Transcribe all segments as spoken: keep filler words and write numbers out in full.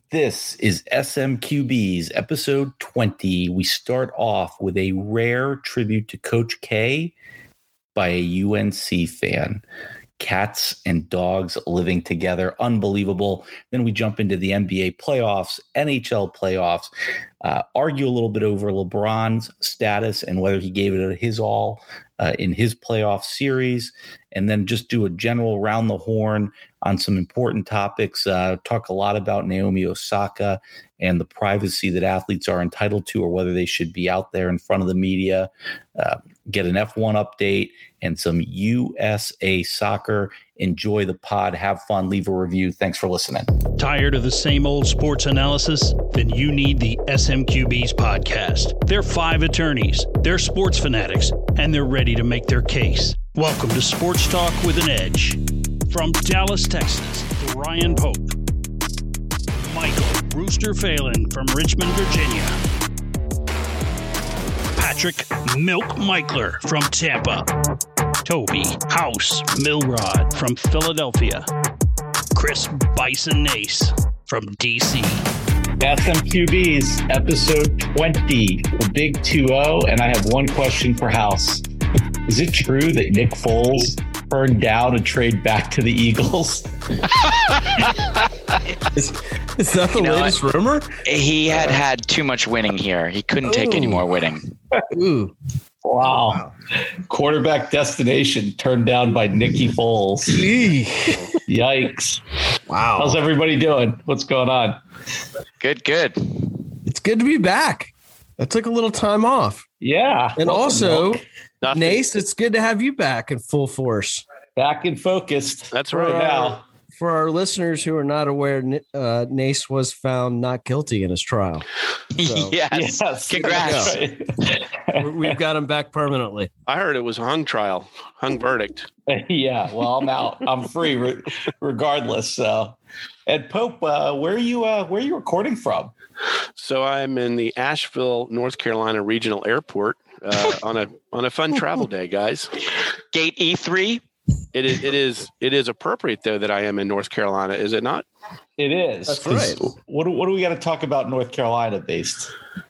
This is S M Q B's episode twenty. We start off with a rare tribute to Coach K by a U N C fan. Cats and dogs living together. Unbelievable. Then we jump into the N B A playoffs, N H L playoffs, uh, argue a little bit over LeBron's status and whether he gave it his all uh, in his playoff series, and then just do a general round the horn on some important topics. Uh, talk a lot about Naomi Osaka and the privacy that athletes are entitled to, or whether they should be out there in front of the media. Uh, get an F one update and some U S A soccer. Enjoy the pod. Have fun. Leave a review. Thanks for listening. Tired of the same old sports analysis? Then you need the S M Q B's podcast. They're five attorneys, they're sports fanatics, and they're ready to make their case. Welcome to Sports Talk with an Edge. From Dallas, Texas, Ryan Pope. Michael Rooster Phelan from Richmond, Virginia. Patrick Milk Michler from Tampa. Toby House Milrod from Philadelphia. Chris Bison Nace from D C. S M Q B's episode twenty, the big two oh, and I have one question for House. Is it true that Nick Foles turned down a trade back to the Eagles? is, is that the you know latest what? rumor? He had had too much winning here. He couldn't Ooh. take any more winning. Ooh. Wow. wow. Quarterback destination turned down by Nicky Foles. Yikes. Wow. How's everybody doing? What's going on? Good, good. It's good to be back. I took a little time off. Yeah. And also, Nace, it's good to have you back in full force. Back and focused. That's for right our, now. For our listeners who are not aware, uh, Nace was found not guilty in his trial. So, yes. yes. Congrats. Right. We've got him back permanently. I heard it was a hung trial, hung verdict. Yeah. Well, I'm out. I'm free re- regardless. So, and Pope, uh, where are you? Uh, where are you recording from? So I'm in the Asheville, North Carolina Regional Airport uh, on a on a fun travel day, guys. Gate E three. It is. It is. It is appropriate though that I am in North Carolina. Is it not? It is. That's right. What What do we got to talk about North Carolina based?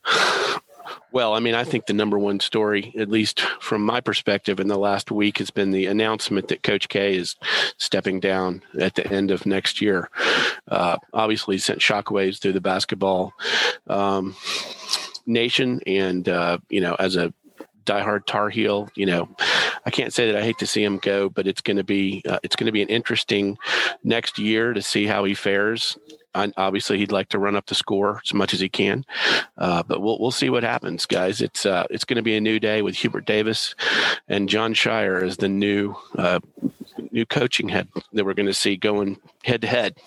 Well, I mean, I think the number one story, at least from my perspective, in the last week has been the announcement that Coach K is stepping down at the end of next year. Uh, obviously, sent shockwaves through the basketball um, nation, and uh, you know, as a diehard Tar Heel, you know, I can't say that I hate to see him go, but it's going to be uh, it's going to be an interesting next year to see how he fares. And obviously, he'd like to run up the score as much as he can, uh, but we'll we'll see what happens, guys. It's uh, it's going to be a new day with Hubert Davis and John Shire as the new uh, new coaching head that we're going to see going head to head.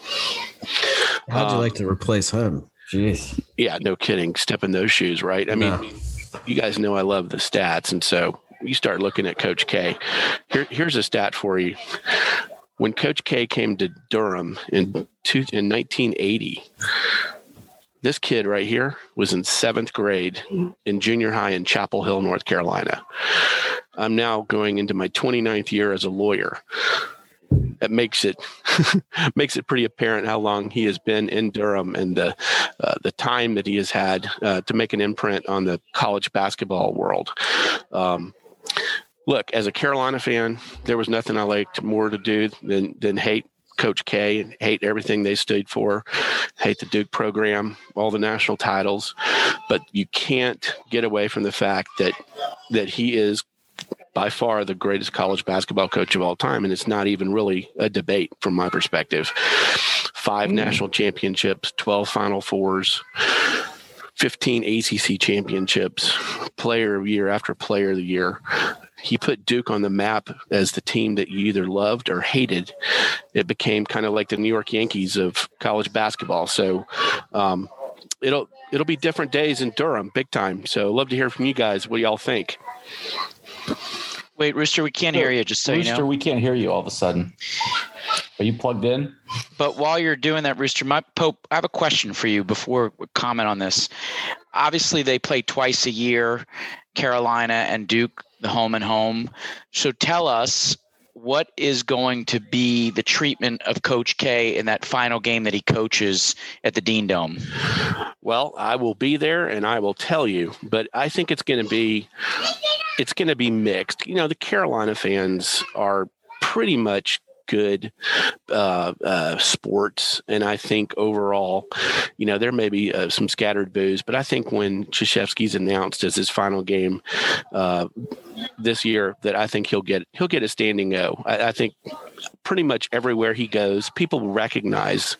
How'd you um, like to replace him? Jeez. Yeah, no kidding. Step in those shoes, right? I no. mean, you guys know I love the stats, and so you start looking at Coach K. Here, here's a stat for you. When Coach K came to Durham in, two, in nineteen eighty, this kid right here was in seventh grade in junior high in Chapel Hill, North Carolina. I'm now going into my twenty-ninth year as a lawyer. That makes it makes it pretty apparent how long he has been in Durham and the uh, the time that he has had uh, to make an imprint on the college basketball world. Um, Look, as a Carolina fan, there was nothing I liked more to do than than hate Coach K and hate everything they stood for, hate the Duke program, all the national titles. But you can't get away from the fact that that he is by far the greatest college basketball coach of all time, and it's not even really a debate from my perspective. Five mm. national championships, twelve Final Fours, fifteen A C C championships, player of the year after player of the year. He put Duke on the map as the team that you either loved or hated. It became kind of like the New York Yankees of college basketball. So um, it'll it'll be different days in Durham, big time. So love to hear from you guys. What do y'all think? Wait, Rooster, we can't hear you, just so Rooster, you know. we can't hear you all of a sudden. Are you plugged in? But while you're doing that, Rooster, my Pope, I have a question for you before we comment on this. Obviously, they play twice a year, Carolina and Duke, the home and home. So tell us, what is going to be the treatment of Coach K in that final game that he coaches at the Dean Dome? Well, I will be there and I will tell you, but I think it's going to be it's going to be mixed. You know, the Carolina fans are pretty much good uh, uh, sports. And I think overall, you know, there may be uh, some scattered boos, but I think when Krzyzewski's announced as his final game uh, this year, that I think he'll get he'll get a standing O. I, I think pretty much everywhere he goes, people recognize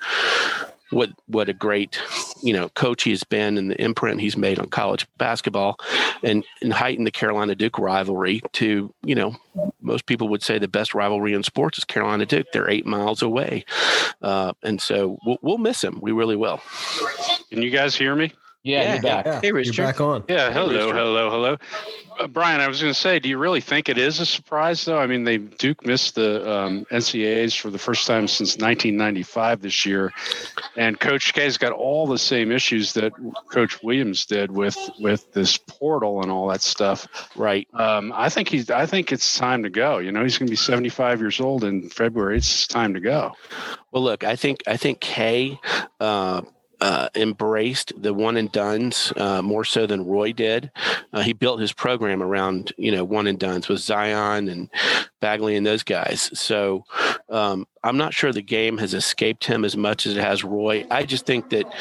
what what a great, you know, coach he's been and the imprint he's made on college basketball, and, and heighten the Carolina Duke rivalry to, you know, most people would say the best rivalry in sports is Carolina Duke. They're eight miles away. Uh, and so we'll, we'll miss him. We really will. Can you guys hear me? Yeah, Yeah. you're back. Yeah, Hey, you're Rooster. back on. Yeah. Hello, Rooster. hello, hello. Uh, Brian, I was going to say, do you really think it is a surprise, though? I mean, they Duke missed the um, N C A As for the first time since nineteen ninety-five this year, and Coach K's got all the same issues that Coach Williams did with with this portal and all that stuff. Right. Um, I think he's. I think it's time to go. You know, he's going to be seventy-five years old in February. It's time to go. Well, look, I think I think Kay uh, uh, embraced the one and dones uh, more so than Roy did. Uh, he built his program around, you know, one and dones with Zion and Bagley and those guys. So um, I'm not sure the game has escaped him as much as it has Roy. I just think that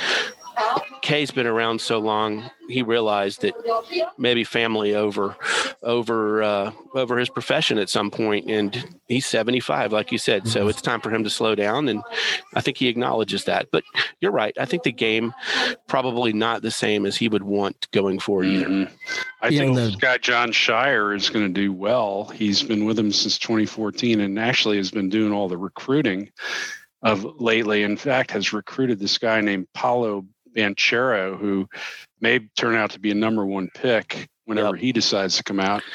Kay's been around so long, he realized that maybe family over over uh, over his profession at some point, and he's seventy-five, like you said. So it's time for him to slow down, and I think he acknowledges that. But you're right. I think the game probably not the same as he would want going forward either. Mhm. I Yeah, think the- this guy John Shire is going to do well. He's been with him since twenty fourteen, and actually has been doing all the recruiting of lately. In fact, has recruited this guy named Paolo Banchero, who may turn out to be a number one pick whenever Yep. he decides to come out.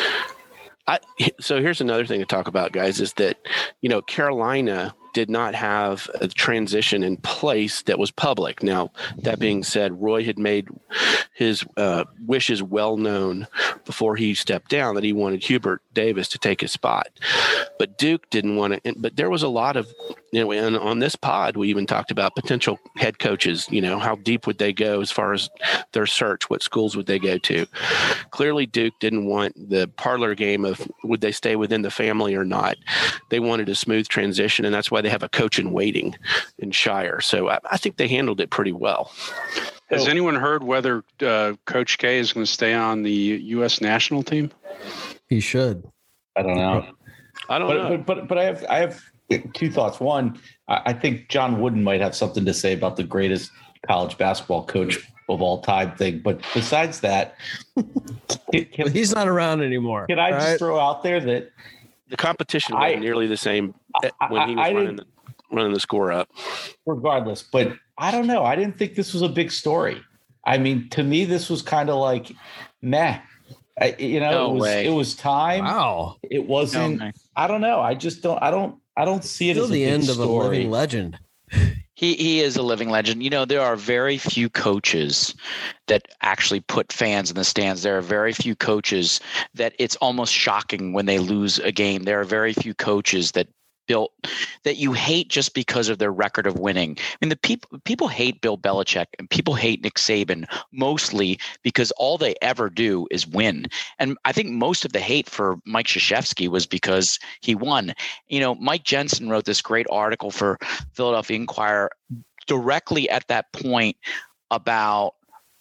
I, so here's another thing to talk about, guys, is that, you know, Carolina did not have a transition in place that was public. Now, that being said, Roy had made his uh, wishes well known before he stepped down that he wanted Hubert Davis to take his spot. But Duke didn't want to. But there was a lot of, you know, and on this pod, we even talked about potential head coaches. You know, how deep would they go as far as their search? What schools would they go to? Clearly, Duke didn't want the parlor game of would they stay within the family or not. They wanted a smooth transition, and that's why they have a coach in waiting in Shire. So I, I think they handled it pretty well. Has So- anyone heard whether uh, Coach K is going to stay on the U S national team? He should. I don't know. I don't But, know. but but but I have I have two thoughts. One, I I think John Wooden might have something to say about the greatest college basketball coach of all time thing. But besides that, can, can, But he's not around anymore. can I right? just throw out there that the competition I- was nearly the same when he was I- I running, didn't- the, running the score up. regardless, but I don't know. I didn't think this was a big story. I mean, to me, this was kind of like, meh. I, you know, No it was way. it was time. Wow. It wasn't. No, man. I don't know. I just don't. I don't. I don't see it Still as a the big end of a story. living legend. He he is a living legend. You know, there are very few coaches that actually put fans in the stands. There are very few coaches that it's almost shocking when they lose a game. There are very few coaches that built that you hate just because of their record of winning. I mean, the people people hate Bill Belichick and people hate Nick Saban mostly because all they ever do is win. And I think most of the hate for Mike Krzyzewski was because he won. You know, Mike Jensen wrote this great article for Philadelphia Inquirer directly at that point about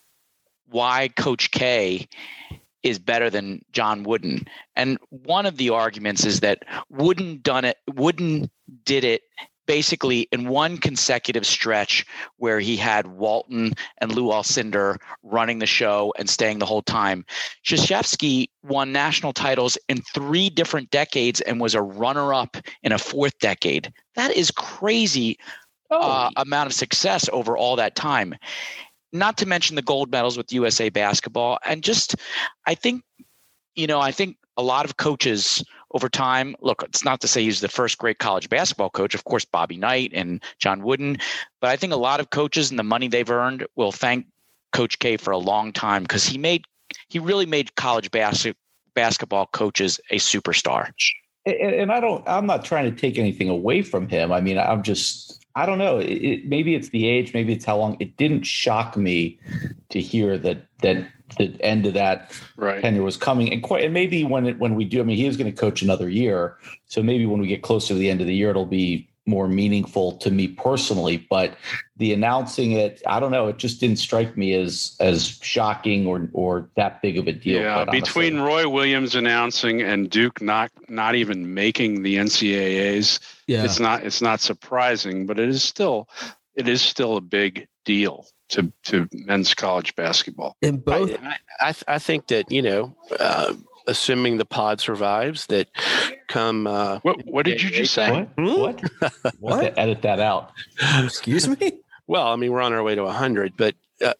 why Coach K is better than John Wooden. And one of the arguments is that Wooden done it, Wooden did it basically in one consecutive stretch where he had Walton and Lou Alcindor running the show and staying the whole time. Krzyzewski won national titles in three different decades and was a runner-up in a fourth decade. That is crazy uh, amount of success over all that time. Not to mention the gold medals with U S A Basketball. And just, I think, you know, I think a lot of coaches over time, look, it's not to say he's the first great college basketball coach, of course, Bobby Knight and John Wooden, but I think a lot of coaches and the money they've earned will thank Coach K for a long time because he made, he really made college bas- basketball coaches a superstar. and, and I don't. I'm not trying to take anything away from him. I mean, I'm just. I don't know. It, it, maybe it's the age. Maybe it's how long. It didn't shock me to hear that that the end of that right. tenure was coming. And quite. And maybe when it, when we do. I mean, he is going to coach another year. So maybe when we get closer to the end of the year, it'll be more meaningful to me personally. But the announcing it, I don't know, it just didn't strike me as as shocking or or that big of a deal. Yeah, between Roy Williams announcing and Duke not not even making the N C double A's, yeah. it's not it's not surprising, but it is still it is still a big deal to to men's college basketball. In both, I I, I think that you know. Uh, assuming the pod survives, that come uh what, what did you just say? What? What? what? Edit that out. Excuse me? Well, I mean, we're on our way to one hundred, but uh,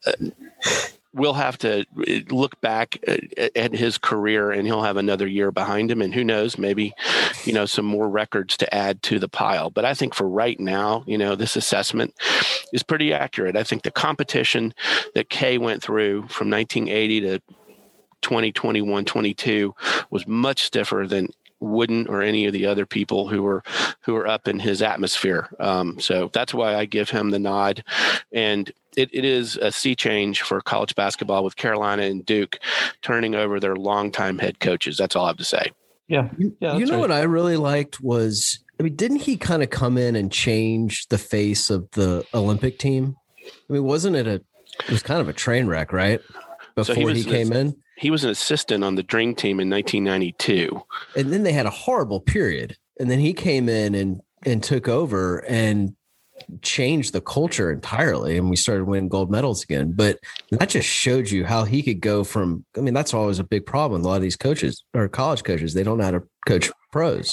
we'll have to look back at, at his career, and he'll have another year behind him, and who knows, maybe, you know, some more records to add to the pile. But I think for right now, you know, this assessment is pretty accurate. I think the competition that Kay went through from nineteen eighty to twenty twenty-one, twenty-two was much stiffer than Wooden or any of the other people who were who were up in his atmosphere. Um, so that's why I give him the nod. And it, it is a sea change for college basketball with Carolina and Duke turning over their longtime head coaches. That's all I have to say. Yeah. yeah you know right. what I really liked was, I mean, didn't he kind of come in and change the face of the Olympic team? I mean, wasn't it a, it was kind of a train wreck, right? Before so he, was, he came in? He was an assistant on the Dream Team in nineteen ninety-two. And then they had a horrible period. And then he came in and, and took over and changed the culture entirely. And we started winning gold medals again. But that just showed you how he could go from, I mean, that's always a big problem. A lot of these coaches or college coaches, they don't know how to coach pros.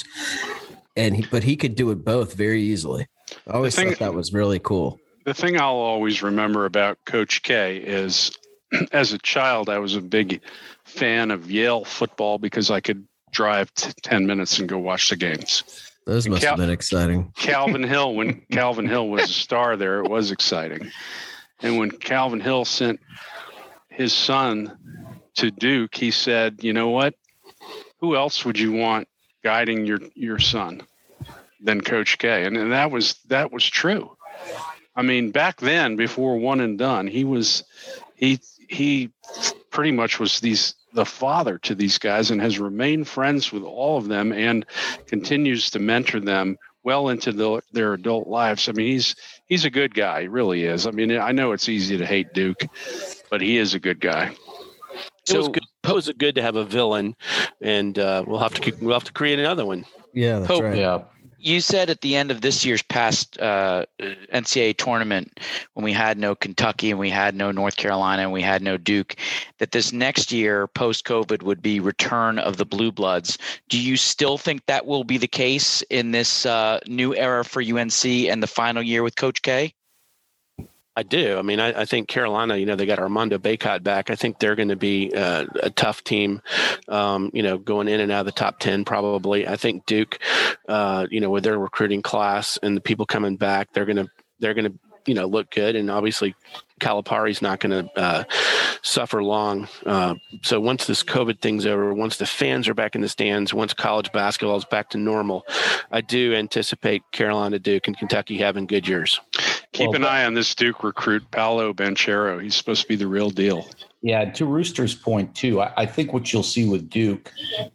And he, but he could do it both very easily. I always thing, thought that was really cool. The thing I'll always remember about Coach K is, as a child, I was a big fan of Yale football because I could drive t- ten minutes and go watch the games. Those and must Cal- have been exciting. Calvin Hill, when Calvin Hill was a star there, it was exciting. And when Calvin Hill sent his son to Duke, he said, you know what? Who else would you want guiding your, your son than Coach K? And, and that was that was true. I mean, back then, before one and done, he was he he pretty much was these the father to these guys and has remained friends with all of them and continues to mentor them well into the, their adult lives. I mean, he's he's a good guy. He really is. I mean, I know it's easy to hate Duke, but he is a good guy. So, it was good. It was good to have a villain, and uh, we'll have to we'll have to create another one. Yeah, that's Pope, right. Yeah. You said at the end of this year's past uh, N C double A tournament, when we had no Kentucky and we had no North Carolina and we had no Duke, that this next year post-COVID would be return of the Blue Bloods. Do you still think that will be the case in this uh, new era for U N C and the final year with Coach K? I do. I mean, I, I think Carolina, you know, they got Armando Bacot back. I think they're going to be uh, a tough team, um, you know, going in and out of the top ten probably. I think Duke, uh, you know, with their recruiting class and the people coming back, they're going to, they're going to, you know, look good. And obviously Calipari's not going to uh, suffer long. Uh, so once this COVID thing's over, once the fans are back in the stands, once college basketball is back to normal, I do anticipate Carolina, Duke, and Kentucky having good years. Keep well, an eye on this Duke recruit, Paolo Banchero. He's supposed to be the real deal. Yeah, to Rooster's point, too, I, I think what you'll see with Duke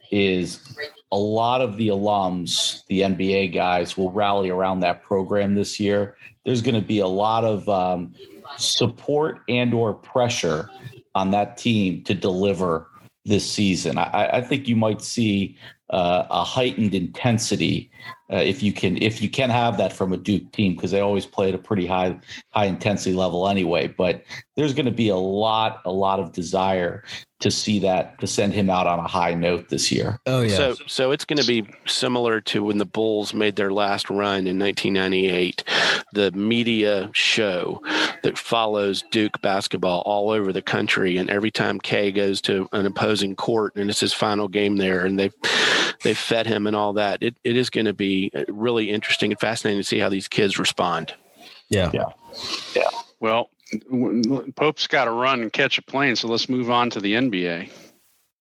is a lot of the alums, the N B A guys, will rally around that program this year. There's going to be a lot of um, support and or pressure on that team to deliver this season. I, I think you might see uh, a heightened intensity uh, if you can if you can have that from a Duke team, because they always play at a pretty high high intensity level anyway. But there's going to be a lot a lot of desire to see that, to send him out on a high note this year. Oh yeah. So so it's going to be similar to when the Bulls made their last run in nineteen ninety-eight. The media show that follows Duke basketball all over the country, and every time K goes to an opposing court and it's his final game there, and they've they fed him and all that, it it is going to be really interesting and fascinating to see how these kids respond. Yeah. Yeah. Yeah. Well, Pope's got to run and catch a plane, so let's move on to the N B A.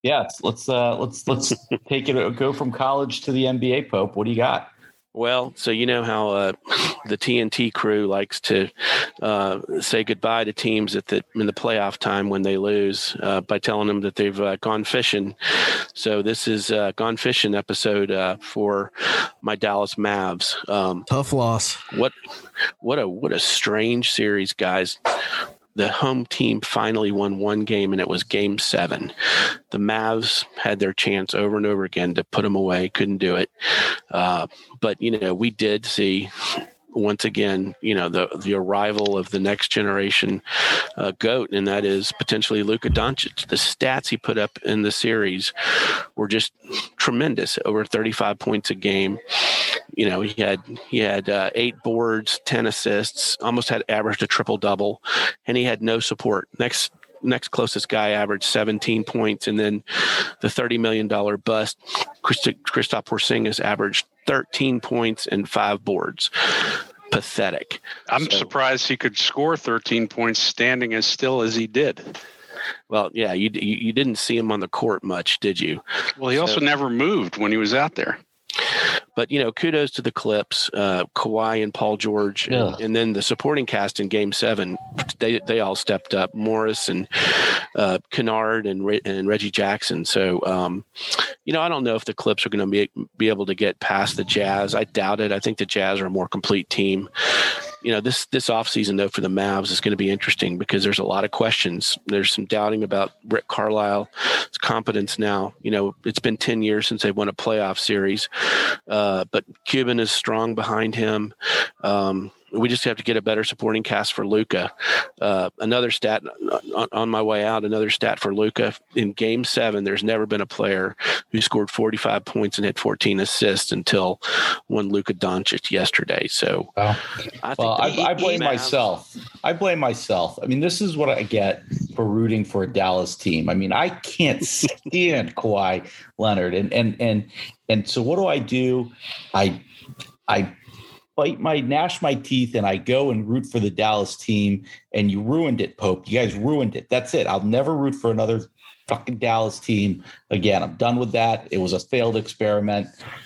Yeah, let's uh, let's let's take it. Go from college to the N B A, Pope. What do you got? Well, so you know how uh, the T N T crew likes to uh, say goodbye to teams at the in the playoff time when they lose uh, by telling them that they've uh, gone fishing. So this is uh, gone fishing episode uh, for my Dallas Mavs. Um, Tough loss. What what a what a strange series, guys. The home team finally won one game, and it was game seven. The Mavs had their chance over and over again to put them away, couldn't do it. Uh, but, you know, we did see once again, you know, the the arrival of the next generation uh, GOAT, and that is potentially Luka Doncic. The stats he put up in the series were just tremendous, over thirty-five points a game. You know, he had he had uh, eight boards, ten assists, almost had averaged a triple double, and he had no support. Next next closest guy averaged seventeen points, and then the thirty million dollars bust, Kristaps Porzingis, averaged thirteen points and five boards. Pathetic. I'm so, surprised he could score thirteen points standing as still as he did. Well, yeah, you you, you didn't see him on the court much, did you? Well, he so, also never moved when he was out there. But, you know, kudos to the Clips, uh, Kawhi and Paul George, and, yeah. and then the supporting cast in Game Seven. They they all stepped up. Morris and uh, Kennard and Re- and Reggie Jackson. So, um, you know, I don't know if the Clips are going to be be able to get past the Jazz. I doubt it. I think the Jazz are a more complete team. You know, this this offseason, though, for the Mavs is going to be interesting because there's a lot of questions. There's some doubting about Rick Carlisle's competence now. You know, it's been ten years since they won a playoff series, uh, but Cuban is strong behind him. Um, we just have to get a better supporting cast for Luka. Uh, another stat on, on my way out, another stat for Luka. In Game seven, there's never been a player who scored forty-five points and had fourteen assists until one Luka Doncic yesterday. So wow. I, think well, I, he, I blame Mavs, myself. I blame myself. I mean, this is what I get for rooting for a Dallas team. I mean, I can't stand Kawhi Leonard. And, and, and, and so what do I do? I, I, bite my gnash my teeth and I go and root for the Dallas team, and you ruined it, Pope. You guys ruined it. That's it. I'll never root for another fucking Dallas team again. I'm done with that. It was a failed experiment.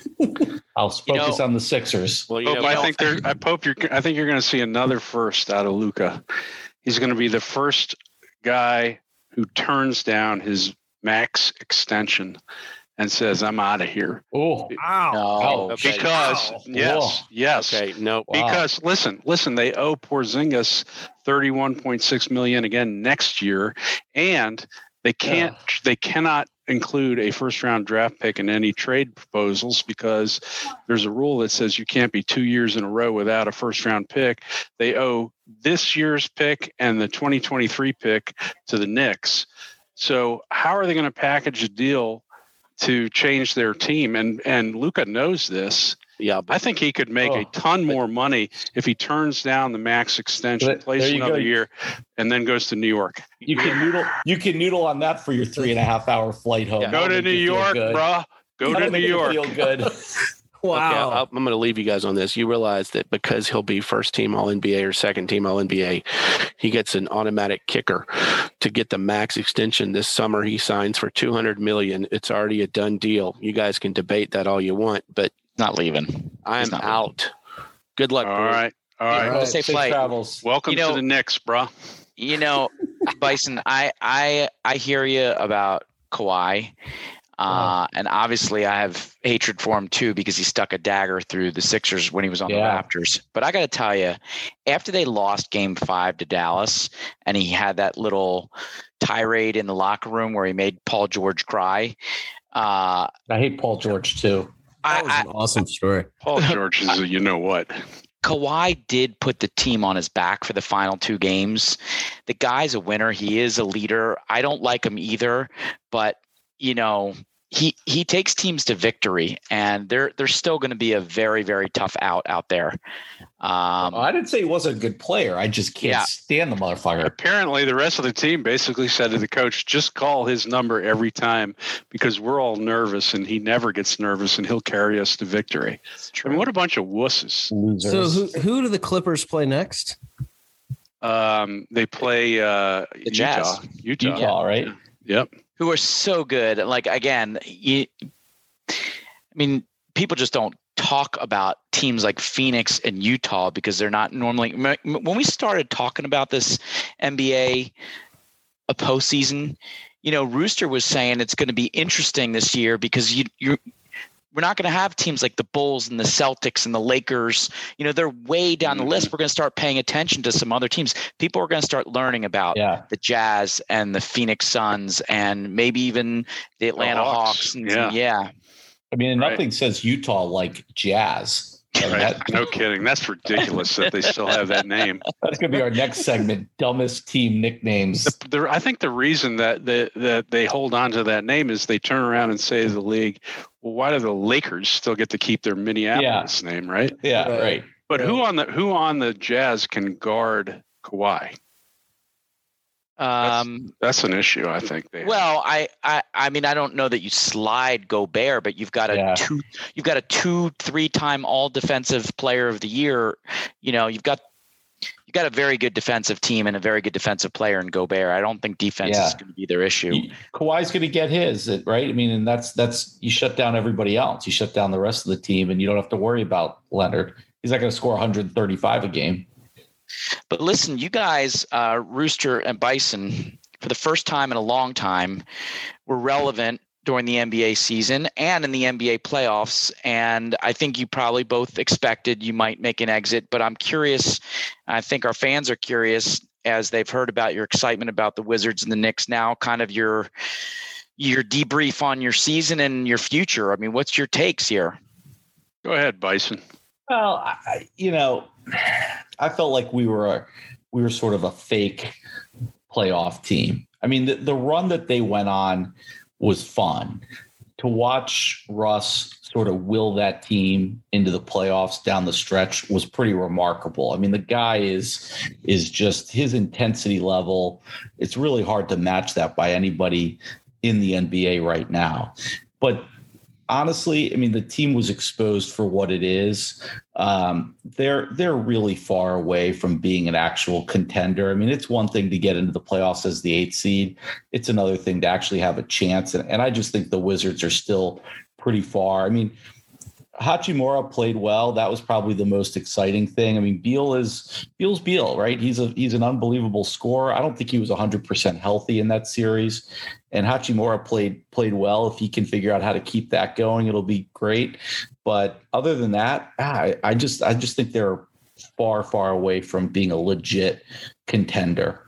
I'll focus you know, on the Sixers. Well, you Pope, know, I think they're I Pope you're I think you're going to see another first out of Luka. He's going to be the first guy who turns down his max extension and says, I'm out of here. Oh, wow. No, okay. Because, wow. yes, Whoa. yes. Okay, no. Because, wow. listen, listen, they owe Porzingis thirty-one point six million dollars again next year, and they can't, yeah. they cannot include a first-round draft pick in any trade proposals because there's a rule that says you can't be two years in a row without a first-round pick. They owe this year's pick and the twenty twenty-three pick to the Knicks. So how are they going to package a deal to change their team? And and Luka knows this. Yeah, but, I think he could make oh, a ton more money if he turns down the max extension, plays another go. year, and then goes to New York. You can noodle. You can noodle on that for your three and a half hour flight home. Yeah. Go to New York, bro. Go to New York. Feel good. Wow. Okay, I'm going to leave you guys on this. You realize that because he'll be first team All N B A or second team All N B A, he gets an automatic kicker to get the max extension this summer. He signs for two hundred million dollars. It's already a done deal. You guys can debate that all you want, but not leaving. I'm not out. Leaving. Good luck. All right. All right. right. Safe flight. Travels. Welcome you know, to the Knicks, bro. You know, Bison, I, I, I hear you about Kawhi. Uh, and obviously I have hatred for him too, because he stuck a dagger through the Sixers when he was on yeah. the Raptors. But I got to tell you, after they lost game five to Dallas and he had that little tirade in the locker room where he made Paul George cry. Uh, I hate Paul George too. That was an I, awesome story. Paul George is a, you know what? Kawhi did put the team on his back for the final two games. The guy's a winner. He is a leader. I don't like him either, but you know, he he takes teams to victory, and they're they're still going to be a very, very tough out out there. Um, I didn't say he wasn't a good player. I just can't yeah. stand the motherfucker. Apparently, the rest of the team basically said to the coach, just call his number every time because we're all nervous, and he never gets nervous, and he'll carry us to victory. I mean, what a bunch of wusses. Losers. So who, who do the Clippers play next? Um, they play uh, the Jazz. Utah. Utah, Utah right? Yeah. Yep. Who are so good. Like, again, you, I mean, people just don't talk about teams like Phoenix and Utah because they're not normally. When we started talking about this N B A a postseason, you know, Rooster was saying it's going to be interesting this year because you you we're not going to have teams like the Bulls and the Celtics and the Lakers. You know, they're way down the Mm-hmm. list. We're going to start paying attention to some other teams. People are going to start learning about Yeah. the Jazz and the Phoenix Suns and maybe even the Atlanta Hawks. Hawks. And, Yeah. yeah. I mean, Right. nothing says Utah like Jazz. And Right. that- No kidding. That's ridiculous that they still have that name. that's going to be our next segment, dumbest team nicknames. The, the, I think the reason that, that that they hold on to that name is they turn around and say to the league, well, why do the Lakers still get to keep their Minneapolis name, right? Yeah, Right. right. But who on the who on the Jazz can guard Kawhi? Um, That's an issue, I think. They have. well, I, I, I mean, I don't know that you slide Gobert, but you've got a Yeah. two, you've got a two, three-time All Defensive Player of the Year. You know, you've got you've got a very good defensive team and a very good defensive player in Gobert. I don't think defense Yeah. is going to be their issue. You- Kawhi's going to get his, right? I mean, and that's that's you shut down everybody else. You shut down the rest of the team, and you don't have to worry about Leonard. He's not going to score one hundred thirty-five a game. But listen, you guys, uh, Rooster and Bison, for the first time in a long time, were relevant during the N B A season and in the N B A playoffs. And I think you probably both expected you might make an exit. But I'm curious, I think our fans are curious as they've heard about your excitement about the Wizards and the Knicks now, kind of your your debrief on your season and your future. I mean, what's your takes here? Go ahead, Bison. Well, I, you know, I felt like we were a, we were sort of a fake playoff team. I mean, the, the run that they went on was fun. To watch Russ sort of will that team into the playoffs down the stretch was pretty remarkable. I mean, the guy is is just his intensity level. It's really hard to match that by anybody in the N B A right now. But honestly, I mean, the team was exposed for what it is. Um, they're they're really far away from being an actual contender. I mean, it's one thing to get into the playoffs as the eighth seed. It's another thing to actually have a chance. And, and I just think the Wizards are still pretty far. I mean, Hachimura played well. That was probably the most exciting thing. I mean, Beal is Beal's Beal, right? He's a he's an unbelievable scorer. I don't think he was one hundred percent healthy in that series. And Hachimura played played well. If he can figure out how to keep that going, it'll be great. But other than that, I, I just I just think they're far, far away from being a legit contender.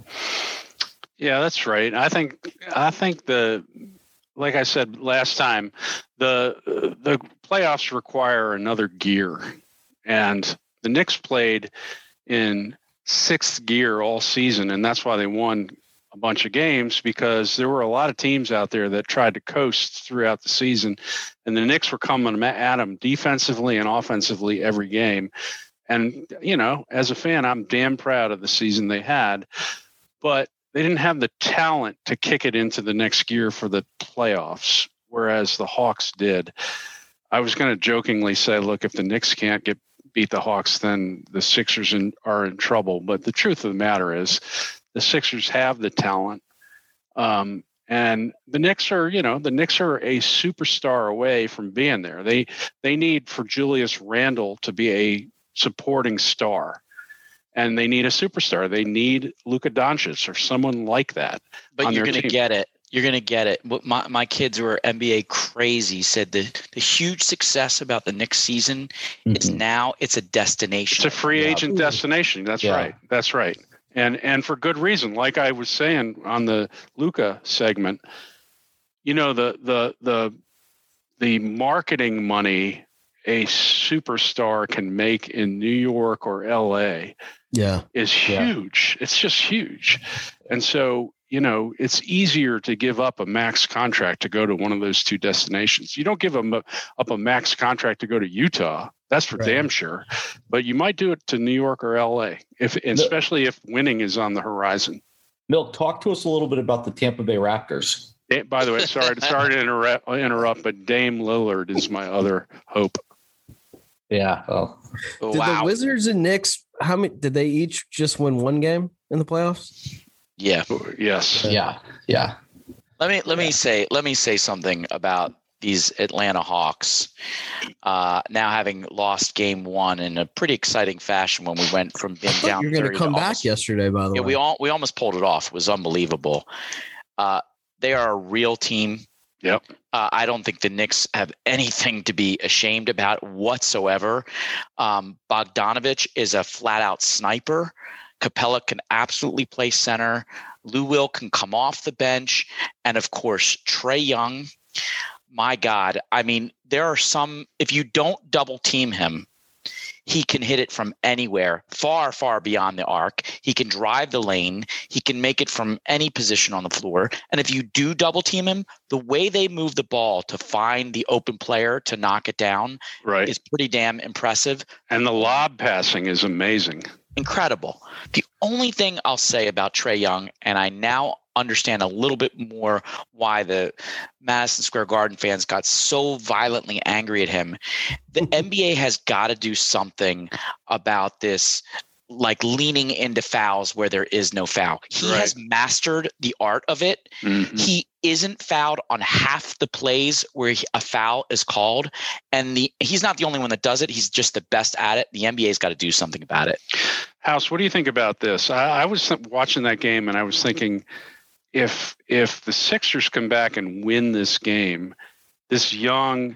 Yeah, that's right. I think I think the like I said last time, the the playoffs require another gear, and the Knicks played in sixth gear all season, and that's why they won a bunch of games, because there were a lot of teams out there that tried to coast throughout the season, and the Knicks were coming at them defensively and offensively every game. And, you know, as a fan, I'm damn proud of the season they had, but they didn't have the talent to kick it into the next gear for the playoffs, whereas the Hawks did. I was going to jokingly say, look, if the Knicks can't get beat the Hawks, then the Sixers in, are in trouble. But the truth of the matter is the Sixers have the talent. Um, and the Knicks are, you know, the Knicks are a superstar away from being there. They they need for Julius Randle to be a supporting star. And they need a superstar. They need Luka Doncic or someone like that. But you're going to get it. You're going to get it. My my kids who are N B A crazy said the, the huge success about the Knicks season, mm-hmm. it's now it's a destination. It's a free agent yeah. destination. That's yeah. right. That's right. And and for good reason. Like I was saying on the Luka segment, you know, the the the the marketing money a superstar can make in New York or L A yeah. is huge. Yeah. It's just huge. And so, you know, it's easier to give up a max contract to go to one of those two destinations. You don't give them a, up a max contract to go to Utah. That's for right. damn sure. But you might do it to New York or L A, if especially if winning is on the horizon. Milk, talk to us a little bit about the Tampa Bay Raptors. By the way, sorry, sorry to interrupt, interrupt, but Dame Lillard is my other hope. Yeah. Oh. Did wow. the Wizards and Knicks, how many did they each just win one game in the playoffs? Yeah. Yes. Yeah. Yeah. Let me let Yeah. me say let me say something about these Atlanta Hawks. Uh, now having lost game one in a pretty exciting fashion when we went from being down. You're going to thirty come back almost, yesterday, by the yeah, way. we all we almost pulled it off. It was unbelievable. Uh, they are a real team. Yep. Uh, I don't think the Knicks have anything to be ashamed about whatsoever. Um, Bogdanovich is a flat-out sniper. Capella can absolutely play center. Lou Will can come off the bench. And, of course, Trae Young. My God. I mean, there are some – if you don't double-team him, he can hit it from anywhere, far, far beyond the arc. He can drive the lane. He can make it from any position on the floor. And if you do double team him, the way they move the ball to find the open player to knock it down Right. is pretty damn impressive. And the lob passing is amazing. Incredible. The only thing I'll say about Trae Young, and I now understand a little bit more why the Madison Square Garden fans got so violently angry at him. The N B A has got to do something about this, like leaning into fouls where there is no foul. He Right. has mastered the art of it. Mm-hmm. He isn't fouled on half the plays where he, a foul is called. And the he's not the only one that does it. He's just the best at it. The N B A's got to do something about it. House, what do you think about this? I, I was th- watching that game and I was thinking, if if the Sixers come back and win this game, this young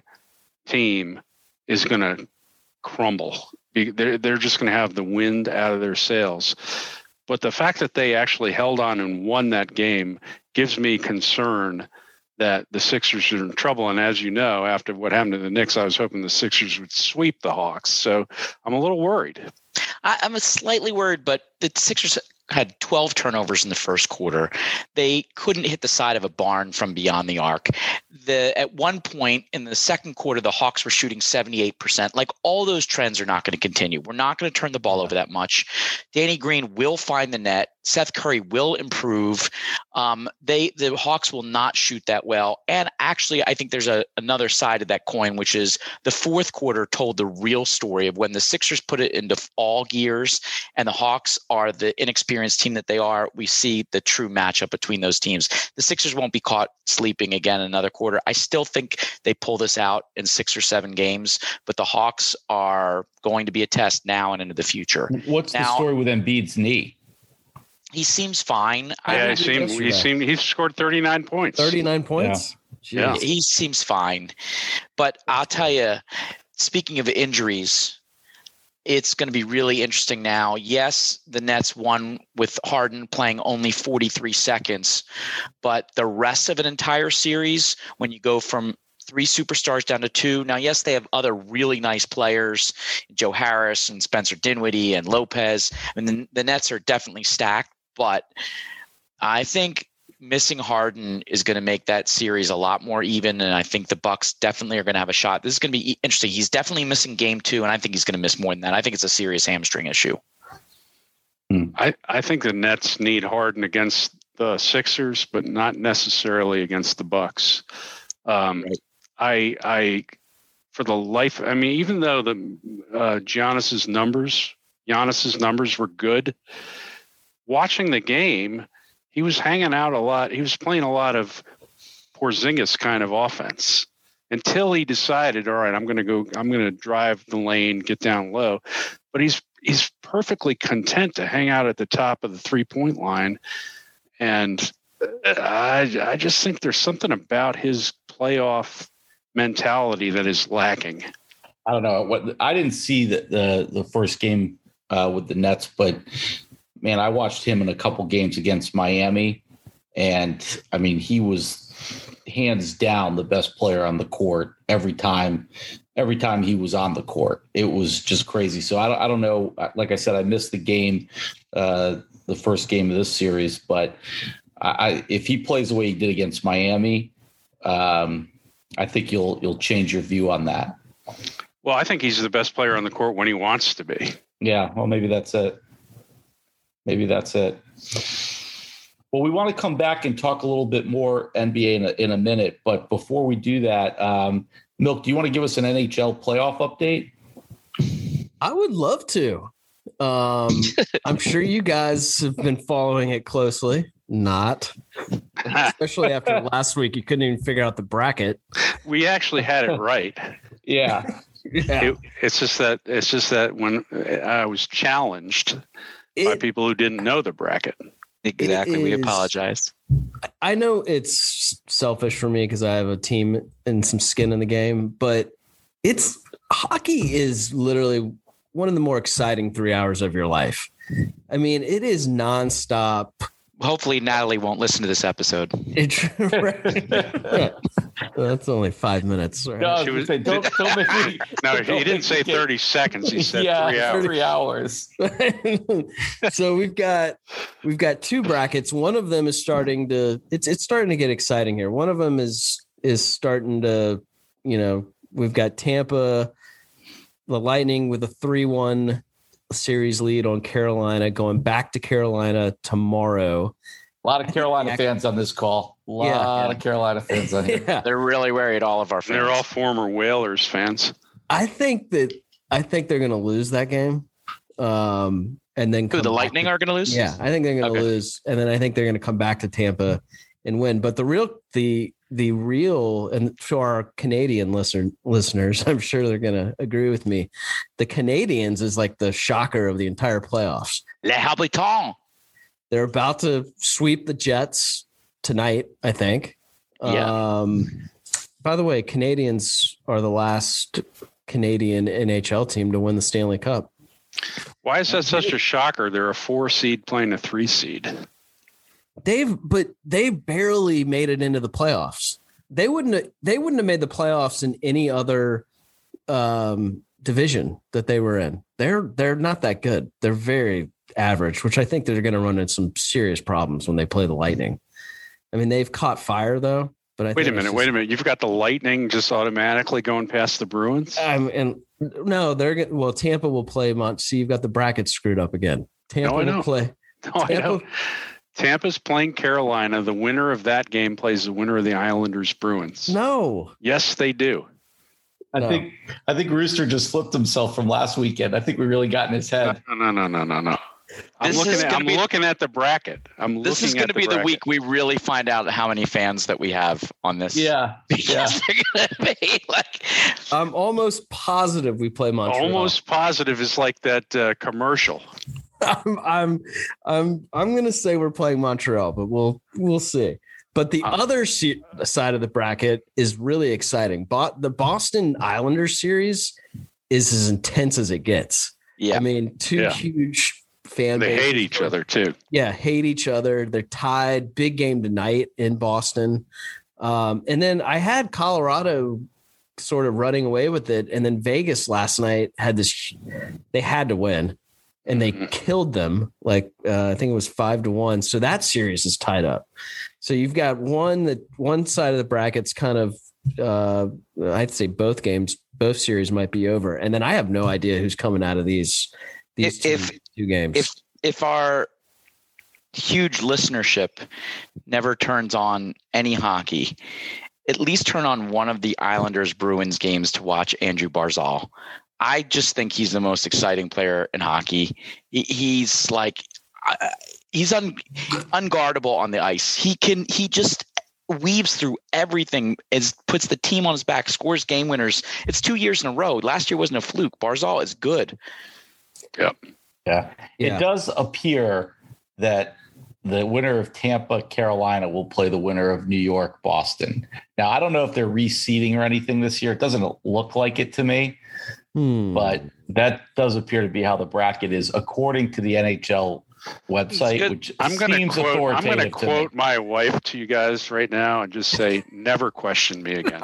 team is going to crumble. They're, they're just going to have the wind out of their sails. But the fact that they actually held on and won that game gives me concern that the Sixers are in trouble. And as you know, after what happened to the Knicks, I was hoping the Sixers would sweep the Hawks. So I'm a little worried. I, I'm a slightly worried, but the Sixers had twelve turnovers in the first quarter. They couldn't hit the side of a barn from beyond the arc. The at one point in the second quarter, the Hawks were shooting seventy-eight percent. Like, all those trends are not going to continue. We're not going to turn the ball over that much. Danny Green will find the net. Seth Curry will improve. Um, they the Hawks will not shoot that well. And actually, I think there's a another side of that coin, which is the fourth quarter told the real story of when the Sixers put it into all gears and the Hawks are the inexperienced team that they are. We see the true matchup between those teams. The Sixers won't be caught sleeping again another quarter. I still think they pull this out in six or seven games, but the Hawks are going to be a test now and into the future. What's now, the story with Embiid's knee? He seems fine. Yeah, I, he seemed, he seemed he scored thirty-nine points. thirty-nine points? Yeah. He seems fine. But I'll tell you, speaking of injuries, it's going to be really interesting now. Yes, the Nets won with Harden playing only forty-three seconds, but the rest of an entire series, when you go from three superstars down to two. Now, yes, they have other really nice players, Joe Harris and Spencer Dinwiddie and Lopez. I mean, the, the Nets are definitely stacked, but I think missing Harden is going to make that series a lot more even, and I think the Bucks definitely are going to have a shot. This is going to be interesting. He's definitely missing game two, and I think he's going to miss more than that. I think it's a serious hamstring issue. I, I think the Nets need Harden against the Sixers, but not necessarily against the Bucks. Um, Right. I, I, for the life, I mean, even though the uh, Giannis's numbers, Giannis's numbers were good, watching the game, he was hanging out a lot. He was playing a lot of Porzingis kind of offense until he decided, all right, I'm going to go, I'm going to drive the lane, get down low. But he's he's perfectly content to hang out at the top of the three-point line. And I I just think there's something about his playoff mentality that is lacking. I don't know what I didn't see the the, the first game uh, with the Nets, but man, I watched him in a couple games against Miami, and I mean, he was hands down the best player on the court every time. Every time he was on the court, it was just crazy. So I don't, I don't know. Like I said, I missed the game, uh, the first game of this series, but I, I if he plays the way he did against Miami, um, I think you'll you'll change your view on that. Well, I think he's the best player on the court when he wants to be. Yeah, well, maybe that's it. Maybe that's it. Well, we want to come back and talk a little bit more N B A in a, in a minute, but before we do that, um, Milk, do you want to give us an N H L playoff update? I would love to. Um, I'm sure you guys have been following it closely. Not. especially after last week. You couldn't even figure out the bracket. We actually had it right. Yeah. Yeah. It, it's just that it's just that when I was challenged by It- people who didn't know the bracket. Exactly. We is- apologize. I know it's selfish for me because I have a team and some skin in the game, but it's hockey is literally one of the more exciting three hours of your life. I mean, it is nonstop. Hopefully, Natalie won't listen to this episode. It, that's only five minutes. Right? No, I was She gonna was- say, don't, don't make me. No, don't he make didn't say me get- thirty seconds. He said yeah, three hours. Three hours. So we've got we've got two brackets. One of them is starting to it's it's starting to get exciting here. One of them is is starting to, you know, we've got Tampa, the Lightning with a three one series lead on Carolina, going back to Carolina tomorrow. A lot of Carolina Yeah. fans on this call. A lot Yeah. of Carolina fans on here. Yeah. They're really worried, all of our fans. They're all former Whalers fans. I think that I think they're gonna lose that game. Um and then Who, come the back Lightning to- are going to lose? Yeah, I think they're going to Okay. lose, and then I think they're going to come back to Tampa and win. But the real, the the real, and for our Canadian listener listeners, I'm sure they're going to agree with me. The Canadians is like the shocker of the entire playoffs. Les Habitants. They're about to sweep the Jets tonight, I think. Yeah. Um, by the way, Canadians are the last Canadian N H L team to win the Stanley Cup. Why is that such a shocker? They're a four seed playing a three seed. They've but they barely made it into the playoffs. They wouldn't have, they wouldn't have made the playoffs in any other um, division that they were in. They're they're not that good. They're very average, which I think they're going to run into some serious problems when they play the Lightning. I mean, they've caught fire though. But I Wait a think minute, it's wait a just- minute. You've got the Lightning just automatically going past the Bruins? Um, and no, they're get- well. Tampa will play Mont. See, you've got the brackets screwed up again. Tampa No, I will know. play. No, I Tampa- know. Tampa's playing Carolina. The winner of that game plays the winner of the Islanders Bruins. No, Yes, they do. I No. think I think Rooster just flipped himself from last weekend. I think we really got in his head. No, no, no, no, no, no. I'm This looking is at gonna I'm be- looking at the bracket. I'm This looking is going at to be the bracket. week we really find out how many fans that we have on this. Yeah. Because Yeah. they're going to be like, I'm almost positive we play Montreal. Almost positive is like that uh, commercial. I'm I'm I'm I'm going to say we're playing Montreal, but we'll we'll see. But the Uh, other se- side of the bracket is really exciting. Bo- the Boston Islanders series is as intense as it gets. yeah. I mean, two Yeah. huge fan They bases. hate each other too. Yeah, hate each other. They're tied. Big game tonight in Boston. Um, and then I had Colorado sort of running away with it. And then Vegas last night had this, they had to win and they Mhm. killed them. Like, uh, I think it was five to one. So that series is tied up. So you've got one that one side of the bracket's kind of, uh, I'd say both games, both series might be over. And then I have no idea who's coming out of these, these two, If- two games. if if our huge listenership never turns on any hockey, at least turn on one of the Islanders Bruins games to watch Andrew Barzal. I just think he's the most exciting player in hockey. He, he's like uh, he's un, unguardable on the ice. He can he just weaves through everything, is puts the team on his back, scores game winners. It's two years in a row. Last year wasn't a fluke. Barzal is good. Yep. Yeah. Yeah. It does appear that the winner of Tampa, Carolina will play the winner of New York, Boston. Now, I don't know if they're reseeding or anything this year. It doesn't look like it to me, Hmm. but that does appear to be how the bracket is, according to the N H L website, good. which I'm going to seems quote. I'm authoritative going to to me. quote my wife to you guys right now and just say, "Never question me again."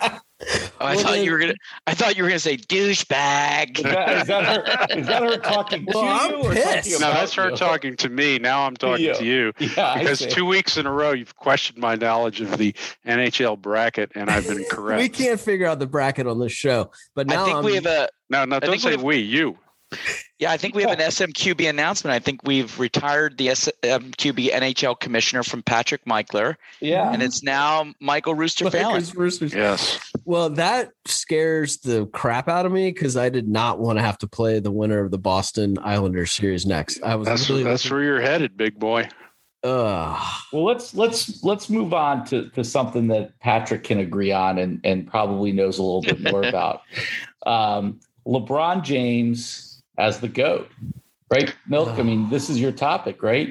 Oh, I Well, thought then- you were gonna. I thought you were gonna say douchebag. Is that, is, that her, is that her talking to Well, I'm you? or talking pissed. No, about that's her you? talking to me. Now I'm talking Yeah. to you Yeah, I because see. two weeks in a row you've questioned my knowledge of the N H L bracket, and I've been correct. We can't figure out the bracket on this show, but now I think I'm, we have a. No, no, don't think say we we. have- You. Yeah, I think we have an S M Q B announcement. I think we've retired the S M Q B N H L commissioner from Patrick Michler, Yeah. and it's now Michael Rooster Fallon. Lakers versus- Yes. Well, that scares the crap out of me because I did not want to have to play the winner of the Boston Islanders series next. I was That's really that's looking- where you're headed, big boy. Ugh. Well, let's let's let's move on to, to something that Patrick can agree on and, and probably knows a little bit more about. Um, LeBron James as the GOAT, right? Milk, I mean, this is your topic, right?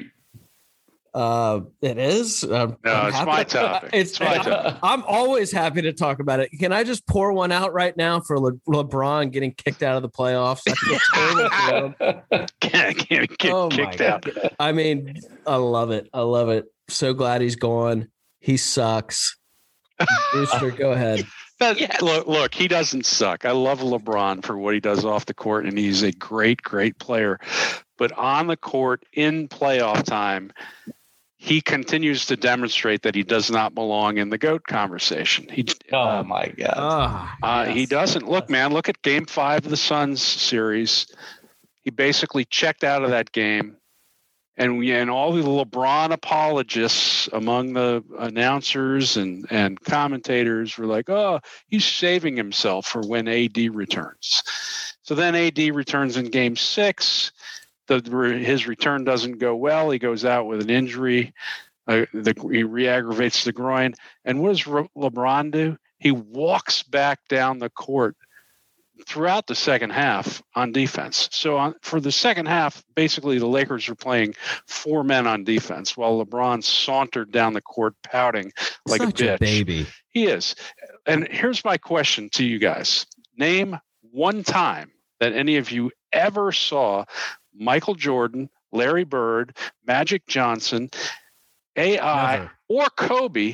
Uh, it is. Uh, No, I'm it's happy- my topic. It's, It's my topic. I'm always happy to talk about it. Can I just pour one out right now for Le- LeBron getting kicked out of the playoffs? I feel terrible for him. Can't, can't get Oh my kicked out. God. I mean, I love it. I love it. So glad he's gone. He sucks. Brewster, go ahead. But Yes. look, look, he doesn't suck. I love LeBron for what he does off the court, and he's a great, great player. But on the court in playoff time, he continues to demonstrate that he does not belong in the GOAT conversation. He, Oh uh, my God. Ah, uh, He yes. doesn't. Look, man, look at game five of the Suns series. He basically checked out of that game. And we and all the LeBron apologists among the announcers and, and commentators were like, oh, he's saving himself for when A D returns. So then A D returns in game six. The, his return doesn't go well. He goes out with an injury. Uh, the, he re-aggravates the groin. And what does Re- LeBron do? He walks back down the court throughout the second half on defense. So on, for the second half, basically the Lakers were playing four men on defense while LeBron sauntered down the court pouting like Such a bitch. a baby. He is. And here's my question to you guys. Name one time that any of you ever saw Michael Jordan, Larry Bird, Magic Johnson, A I, Never. or Kobe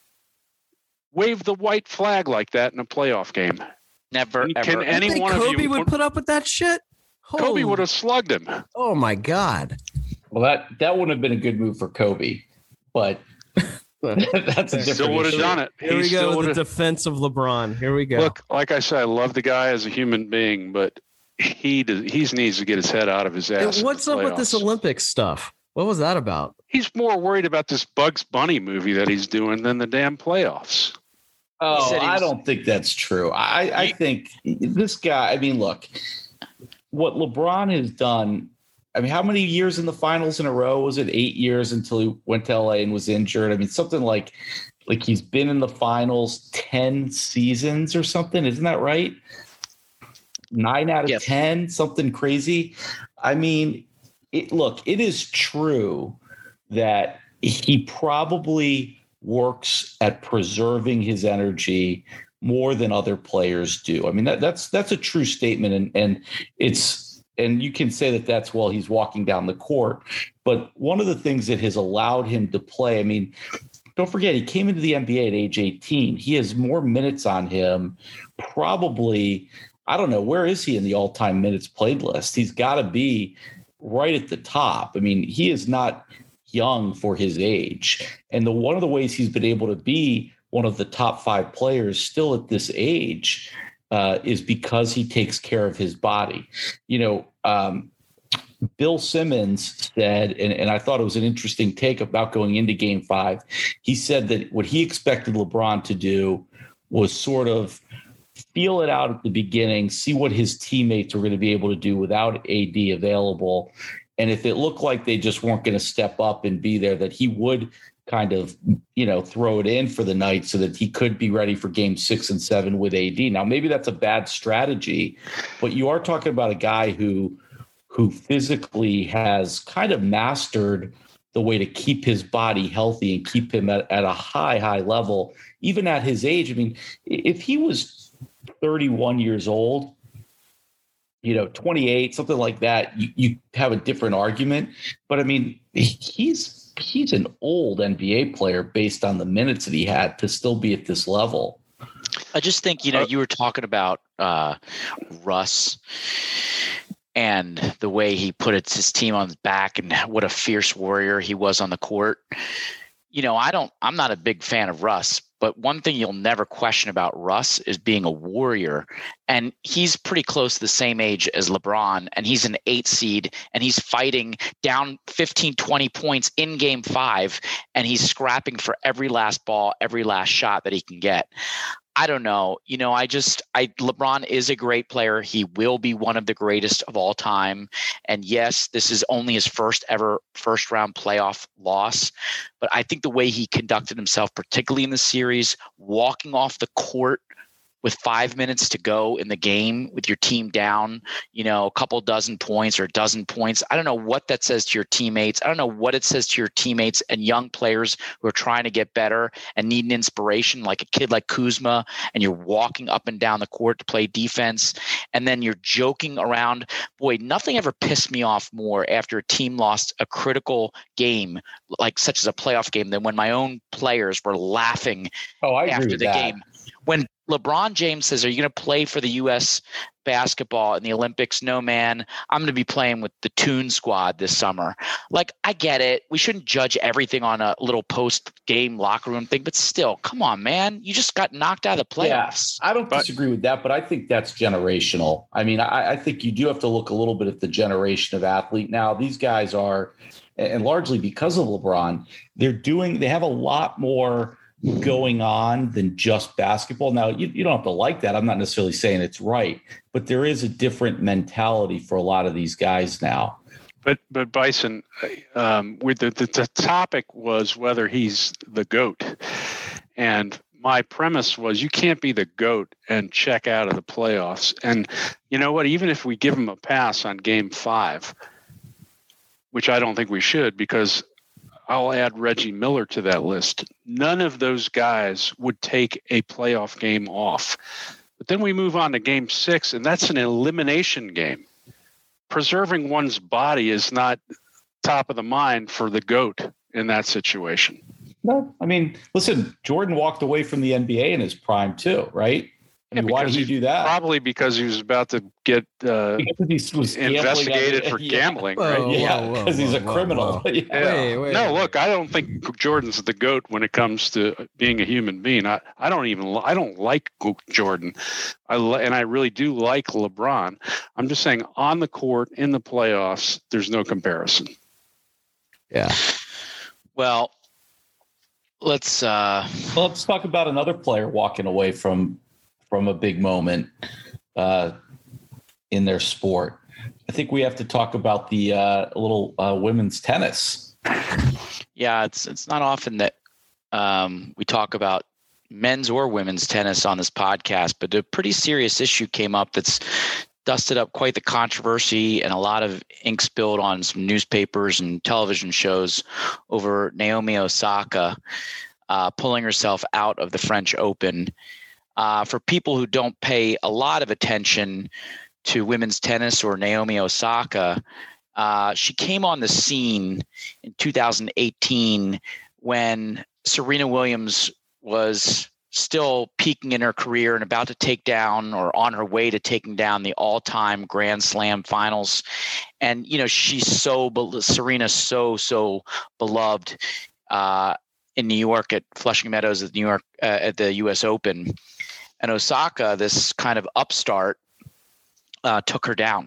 wave the white flag like that in a playoff game. Never, Can ever. any You think one of Kobe you would put up with that shit? Kobe Holy- would have slugged him. Oh my God. Well, that that wouldn't have been a good move for Kobe, but that's a different Still would have issue. done it. Here He we still go with would've- the defense of LeBron. Here we go. Look, like I said, I love the guy as a human being, but he does, he needs to get his head out of his Hey, ass. in what's the up with this playoffs. Olympics stuff? What was that about? He's more worried about this Bugs Bunny movie that he's doing than the damn playoffs. Oh, said he I was- don't think that's true. I, I think this guy, I mean, look, what LeBron has done, I mean, how many years in the finals in a row? Was it eight years until he went to L A and was injured? I mean, something like like he's been in the finals ten seasons or something. Isn't that right? Nine out of Yes. ten, something crazy. I mean, it, look, it is true that he probably works at preserving his energy more than other players do. I mean, that, that's that's a true statement, and and it's and you can say that that's while he's walking down the court. But one of the things that has allowed him to play, I mean, don't forget he came into the N B A at age eighteen. He has more minutes on him, probably. I don't know, where is he in the all-time minutes played list? He's got to be right at the top. I mean, he is not young for his age. And the one of the ways he's been able to be one of the top five players still at this age uh, is because he takes care of his body. You know, um, Bill Simmons said, and, and I thought it was an interesting take about going into game five. He said that what he expected LeBron to do was sort of feel it out at the beginning, see what his teammates were going to be able to do without A D available. And if it looked like they just weren't going to step up and be there, that he would kind of, you know, throw it in for the night so that he could be ready for game six and seven with A D. Now, maybe that's a bad strategy, but you are talking about a guy who, who physically has kind of mastered the way to keep his body healthy and keep him at, at a high, high level, even at his age. I mean, if he was thirty-one years old, you know, twenty-eight, something like that, you, you have a different argument. But I mean, he's he's an old N B A player based on the minutes that he had to still be at this level. I just think, you know, you were talking about uh, Russ and the way he put it, his team on his back and what a fierce warrior he was on the court. You know, I don't, I'm not a big fan of Russ, but one thing you'll never question about Russ is being a warrior. And he's pretty close to the same age as LeBron, and he's an eight seed, and he's fighting down fifteen, twenty points in game five, and he's scrapping for every last ball, every last shot that he can get. I don't know. You know, I just, I, LeBron is a great player. He will be one of the greatest of all time. And yes, this is only his first ever first round playoff loss. But I think the way he conducted himself, particularly in the series, walking off the court with five minutes to go in the game with your team down, you know, a couple dozen points or a dozen points. I don't know what that says to your teammates. I don't know what it says to your teammates and young players who are trying to get better and need an inspiration, like a kid like Kuzma, and you're walking up and down the court to play defense. And then you're joking around. Boy, nothing ever pissed me off more after a team lost a critical game, like such as a playoff game, than when my own players were laughing oh, I after agree with the that. game. When LeBron James says, are you going to play for the U S basketball in the Olympics? No, man, I'm going to be playing with the Toon Squad this summer. Like, I get it. We shouldn't judge everything on a little post-game locker room thing, but still, come on, man. You just got knocked out of the playoffs. Yeah, I don't But- disagree with that, but I think that's generational. I mean, I, I think you do have to look a little bit at the generation of athlete. Now, these guys are, and largely because of LeBron, they're doing, they have a lot more going on than just basketball. Now, you, you don't have to like that. I'm not necessarily saying it's right, but there is a different mentality for a lot of these guys now. But but Bison, um, with the, the the topic was whether he's the GOAT, and my premise was you can't be the GOAT and check out of the playoffs. And you know what? Even if we give him a pass on Game Five, which I don't think we should, because I'll add Reggie Miller to that list. None of those guys would take a playoff game off. But then we move on to Game Six, and that's an elimination game. Preserving one's body is not top of the mind for the GOAT in that situation. No, I mean, listen, Jordan walked away from the N B A in his prime too, right? I mean, Yeah, why did because he he's do that? Probably because he was about to get uh, Because he was gambling investigated on- for yeah. gambling, Whoa, right? whoa, Yeah, whoa, because he's a whoa, criminal. whoa. Yeah. Wait, wait, no, wait. look, I don't think Jordan's the GOAT when it comes to being a human being. I, I don't even li- I don't like Jordan, I li- and I really do like LeBron. I'm just saying, on the court in the playoffs, there's no comparison. Yeah. Well, let's uh, Well, let's talk about another player walking away from from a big moment uh, in their sport. I think we have to talk about the uh, little uh, women's tennis. yeah, it's it's not often that um, we talk about men's or women's tennis on this podcast, but a pretty serious issue came up that's dusted up quite the controversy and a lot of ink spilled on some newspapers and television shows over Naomi Osaka uh, pulling herself out of the French Open. Uh, for people who don't pay a lot of attention to women's tennis or Naomi Osaka, uh, she came on the scene in two thousand eighteen when Serena Williams was still peaking in her career and about to take down or on her way to taking down the all-time Grand Slam finals. And, you know, she's so, Serena's so, so beloved uh, in New York at Flushing Meadows at New York uh, at the U S Open. And Osaka, this kind of upstart, uh, took her down.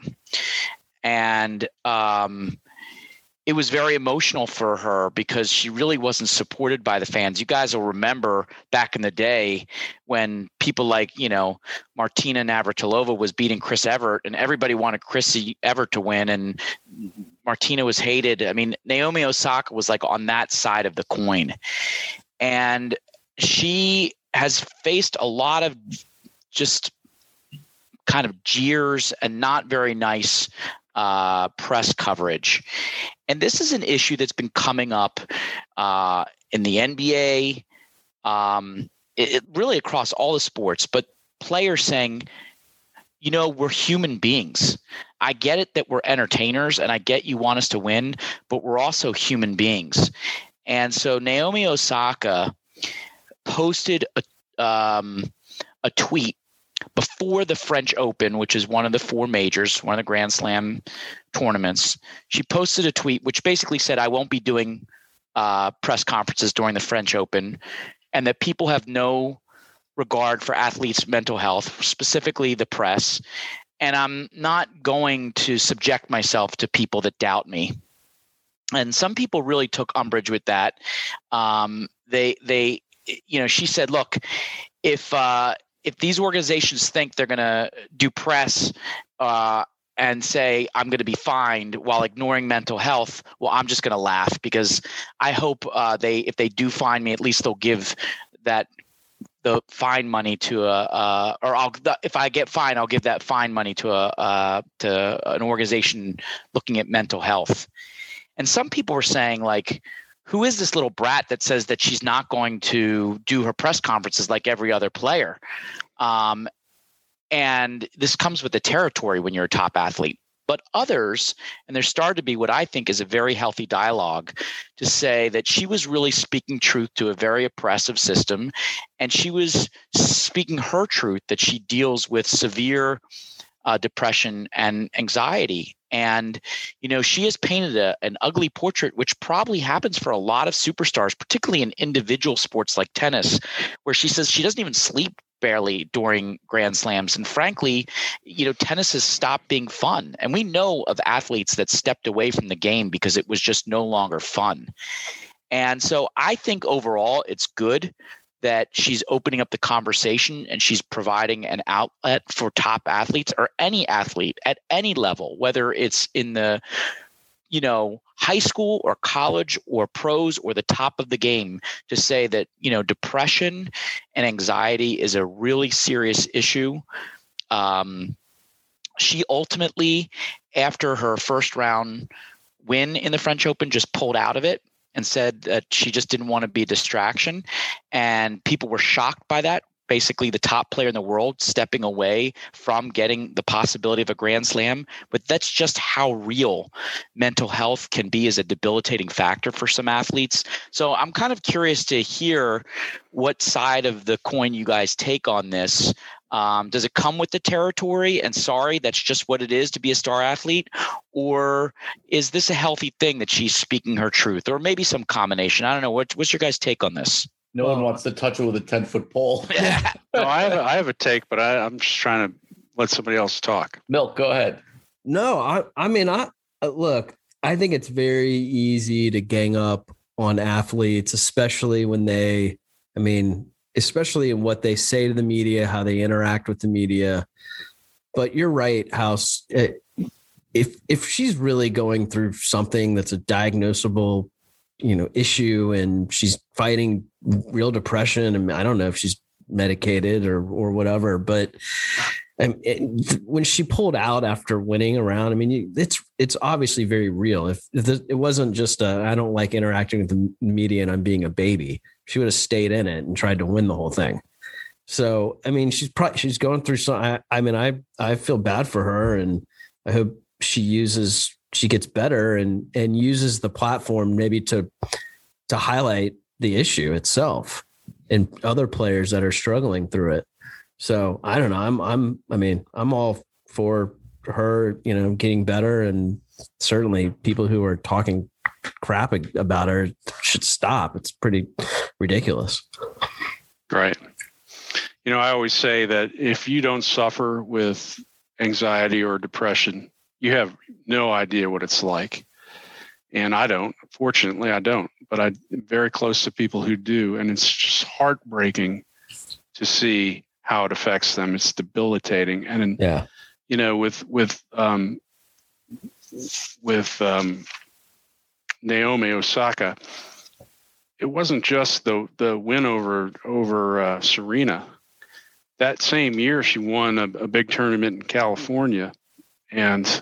And um, it was very emotional for her because she really wasn't supported by the fans. You guys will remember back in the day when people like, you know, Martina Navratilova was beating Chris Evert and everybody wanted Chris Evert to win. And Martina was hated. I mean, Naomi Osaka was like on that side of the coin. And she has faced a lot of just kind of jeers and not very nice uh, press coverage. And this is an issue that's been coming up uh, in the N B A, um, it, it really across all the sports, but players saying, you know, we're human beings. I get it that we're entertainers and I get you want us to win, but we're also human beings. And so Naomi Osaka posted a um, a tweet before the French Open, which is one of the four majors, one of the Grand Slam tournaments. She posted a tweet which basically said, I won't be doing uh, press conferences during the French Open, and that people have no regard for athletes' mental health, specifically the press. And I'm not going to subject myself to people that doubt me. And some people really took umbrage with that. Um, they, they, you know, she said, look, if uh, if these organizations think they're going to do press uh, and say, I'm going to be fined while ignoring mental health, well, I'm just going to laugh, because I hope uh, they, if they do fine me, at least they'll give that the fine money to a, uh, or I'll, if I get fined, I'll give that fine money to a, uh, to an organization looking at mental health. And some people were saying, like, who is this little brat that says that she's not going to do her press conferences like every other player? Um, And this comes with the territory when you're a top athlete. But others, and there started to be what I think is a very healthy dialogue, to say that she was really speaking truth to a very oppressive system. And she was speaking her truth, that she deals with severe uh, depression and anxiety. And, you know, she has painted a, an ugly portrait, which probably happens for a lot of superstars, particularly in individual sports like tennis, where she says she doesn't even sleep barely during Grand Slams. And frankly, you know, tennis has stopped being fun. And we know of athletes that stepped away from the game because it was just no longer fun. And so I think overall it's good that she's opening up the conversation and she's providing an outlet for top athletes, or any athlete at any level, whether it's in the, you know, high school or college or pros or the top of the game, to say that, you know, depression and anxiety is a really serious issue. Um, she ultimately, after her first round win in the French Open, just pulled out of it and said that she just didn't want to be a distraction. And people were shocked by that. Basically the top player in the world stepping away from getting the possibility of a Grand Slam. But that's just how real mental health can be as a debilitating factor for some athletes. So I'm kind of curious to hear what side of the coin you guys take on this. Um, does it come with the territory and sorry, that's just what it is to be a star athlete? Or is this a healthy thing that she's speaking her truth, or maybe some combination? I don't know. What, what's your guys' take on this? No one wants to touch it with a ten foot pole. Yeah. No, I have a, I have a take, but I, I'm just trying to let somebody else talk. Milk, go ahead. No, I, I mean, I look, I think it's very easy to gang up on athletes, especially when they, I mean, especially in what they say to the media, how they interact with the media. But you're right, House. If, if she's really going through something that's a diagnosable, you know, issue, and she's fighting real depression, and I don't know if she's medicated or, or whatever, but um, it, when she pulled out after winning a round, I mean, you, it's, it's obviously very real. If, if this, it wasn't just a, I don't like interacting with the media and I'm being a baby, she would have stayed in it and tried to win the whole thing. So, I mean, she's probably, she's going through some, I, I mean, I, I feel bad for her, and I hope she uses, she gets better and, and uses the platform maybe to, to highlight the issue itself and other players that are struggling through it. So I don't know. I'm, I'm, I mean, I'm all for her, you know, getting better, and certainly people who are talking crap about her should stop. It's pretty ridiculous. Right. You know, I always say that if you don't suffer with anxiety or depression, you have no idea what it's like. And I don't. Fortunately, I don't. But I'm very close to people who do. And it's just heartbreaking to see how it affects them. It's debilitating. And, yeah, you know, with, with, um, with um, Naomi Osaka, it wasn't just the, the win over, over uh, Serena. That same year, she won a, a big tournament in California. And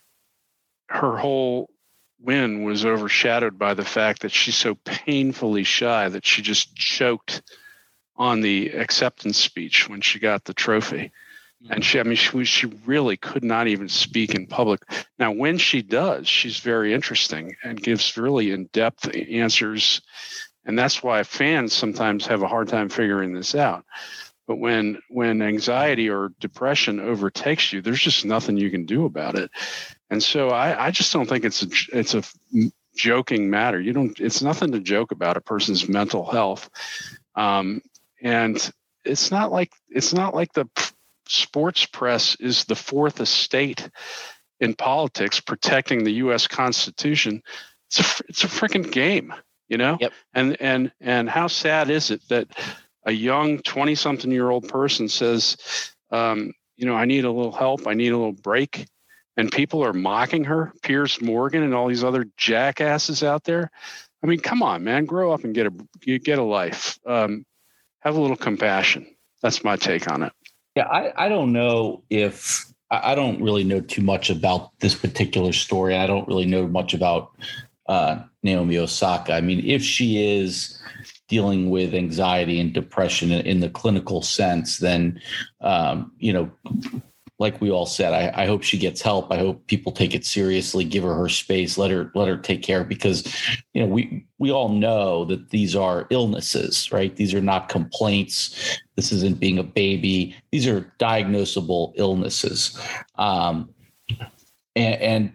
her whole win was overshadowed by the fact that she's so painfully shy that she just choked on the acceptance speech when she got the trophy. Mm-hmm. And she, I mean, she, she really could not even speak in public. Now, when she does, she's very interesting and gives really in-depth answers. And that's why fans sometimes have a hard time figuring this out. But when when anxiety or depression overtakes you, there's just nothing you can do about it. And so I, I just don't think it's a, it's a joking matter. You don't. It's nothing to joke about, a person's mental health. Um, and it's not like it's not like the sports press is the fourth estate in politics protecting the U S Constitution. It's a it's a freaking game, you know. Yep. And and and how sad is it that a young twenty-something-year-old person says, um, you know, I need a little help, I need a little break, and people are mocking her, Piers Morgan and all these other jackasses out there. I mean, come on, man, grow up and get a get a life. Um, have a little compassion. That's my take on it. Yeah, I, I don't know if I don't really know too much about this particular story. I don't really know much about uh, Naomi Osaka. I mean, if she is dealing with anxiety and depression in, in the clinical sense, then, um, you know, like we all said, I, I hope she gets help. I hope people take it seriously, give her her space, let her let her take care, because, you know, we we all know that these are illnesses, right? These are not complaints. This isn't being a baby. These are diagnosable illnesses. Um, and, and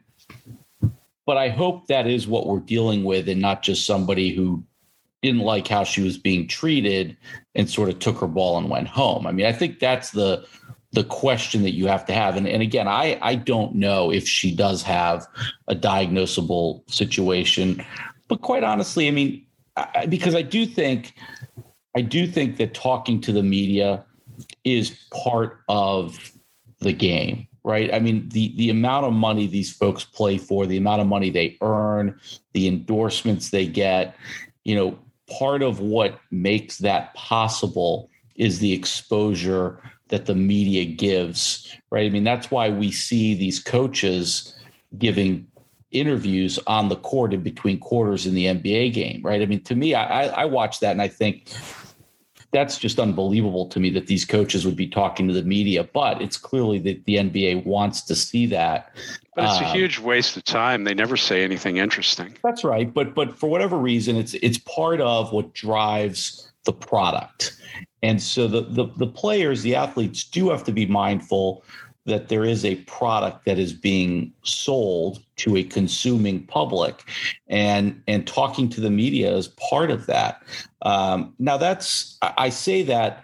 but I hope that is what we're dealing with, and not just somebody who didn't like how she was being treated and sort of took her ball and went home. I mean, I think that's the the question that you have to have. And, and again, I, I don't know if she does have a diagnosable situation, but quite honestly, I mean, I, because I do think, I do think that talking to the media is part of the game, right? I mean, the, the amount of money these folks play for, the amount of money they earn, the endorsements they get, you know, part of what makes that possible is the exposure that the media gives, right? I mean, that's why we see these coaches giving interviews on the court in between quarters in the N B A game, right? I mean, to me, I, I watch that and I think that's just unbelievable to me that these coaches would be talking to the media, but it's clearly that the N B A wants to see that. But it's a um, huge waste of time. They never say anything interesting. That's right. But but for whatever reason, it's it's part of what drives the product. And so the, the the players, the athletes do have to be mindful that there is a product that is being sold to a consuming public, and and talking to the media is part of that. Um, now that's, I say that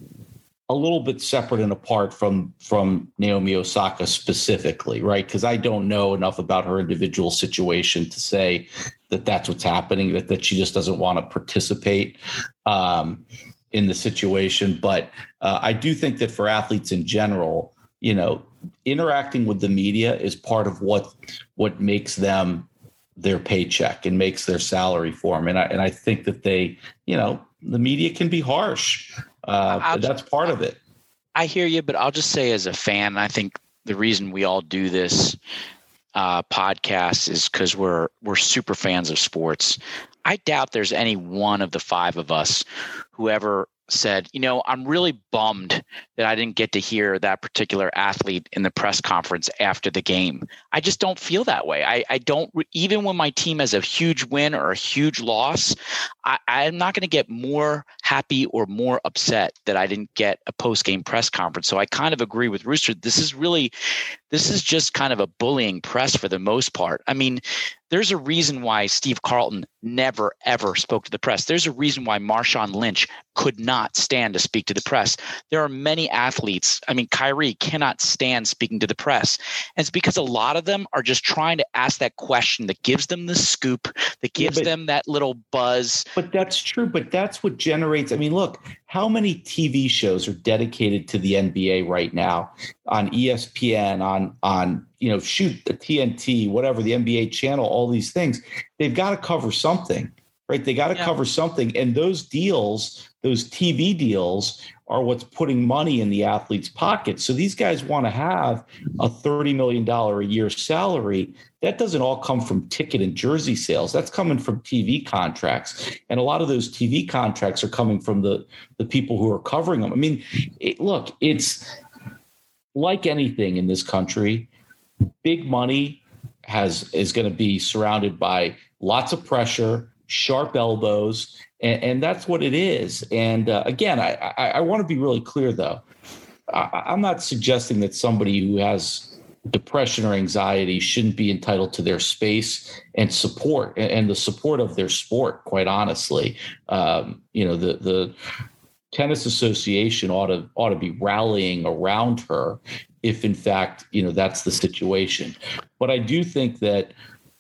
a little bit separate and apart from from Naomi Osaka specifically, right? Because I don't know enough about her individual situation to say that that's what's happening, that, that she just doesn't want to participate um, in the situation. But uh, I do think that for athletes in general, you know, interacting with the media is part of what what makes them their paycheck and makes their salary for them. And I and I think that they, you know, the media can be harsh. Uh, but that's part of it. I hear you, but I'll just say as a fan, I think the reason we all do this uh, podcast is because we're we're super fans of sports. I doubt there's any one of the five of us who ever said, you know, I'm really bummed that I didn't get to hear that particular athlete in the press conference after the game. I just don't feel that way. I, I don't, even when my team has a huge win or a huge loss, I, I'm not going to get more happy or more upset that I didn't get a post-game press conference. So I kind of agree with Rooster. This is really, this is just kind of a bullying press for the most part. I mean, there's a reason why Steve Carlton never, ever spoke to the press. There's a reason why Marshawn Lynch could not stand to speak to the press. There are many athletes. I mean, Kyrie cannot stand speaking to the press. And it's because a lot of them are just trying to ask that question that gives them the scoop, that gives yeah, but, them that little buzz. But that's true. But that's what generates. I mean, look, how many T V shows are dedicated to the N B A right now on E S P N, on, on, you know, shoot, the T N T, whatever, the N B A channel, all these things. They've got to cover something, right? They got to yeah. cover something. And those deals, those T V deals are what's putting money in the athlete's pocket. So these guys want to have a thirty million dollars a year salary. That doesn't all come from ticket and jersey sales. That's coming from T V contracts. And a lot of those T V contracts are coming from the, the people who are covering them. I mean, it, look, it's like anything in this country. Big money has is going to be surrounded by lots of pressure, sharp elbows, and, and that's what it is. And uh, again, I, I, I want to be really clear, though. I, I'm not suggesting that somebody who has depression or anxiety shouldn't be entitled to their space and support and, and the support of their sport. Quite honestly, um, you know, the the tennis association ought to ought to be rallying around her if in fact, you know, that's the situation. But I do think that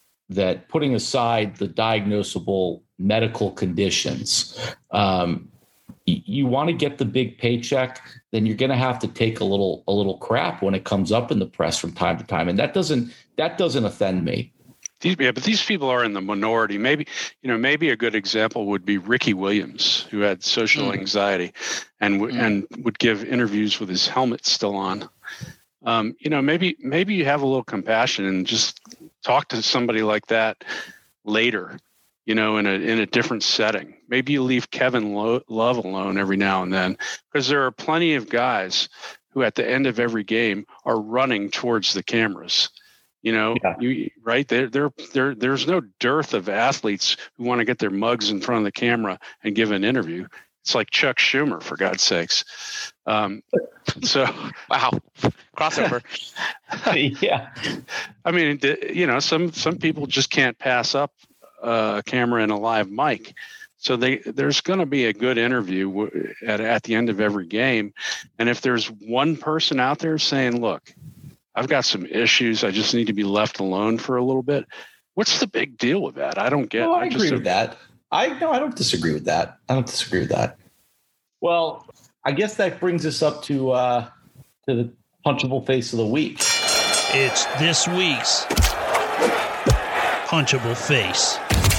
that putting aside the diagnosable medical conditions, um, you, you want to get the big paycheck, then you're going to have to take a little a little crap when it comes up in the press from time to time, and that doesn't that doesn't offend me. These, yeah, but these people are in the minority. Maybe, you know, maybe a good example would be Ricky Williams, who had social mm. anxiety, and w- mm. and would give interviews with his helmet still on. Um, you know, maybe maybe you have a little compassion and just talk to somebody like that later. You know, in a in a different setting. Maybe you leave Kevin Lo- Love alone every now and then, because there are plenty of guys who, at the end of every game, are running towards the cameras. You know, yeah. you, right there, there, there, there's no dearth of athletes who want to get their mugs in front of the camera and give an interview. It's like Chuck Schumer, for God's sakes. Um, so, wow, crossover. Yeah, I mean, you know, some some people just can't pass up uh, a camera and a live mic. So they, there's going to be a good interview at at the end of every game, and if there's one person out there saying, "Look, I've got some issues. I just need to be left alone for a little bit." What's the big deal with that? I don't get. No, I, I agree just, with that. I no, I don't disagree with that. I don't disagree with that. Well, I guess that brings us up to uh, to the punchable face of the week. It's this week's punchable face.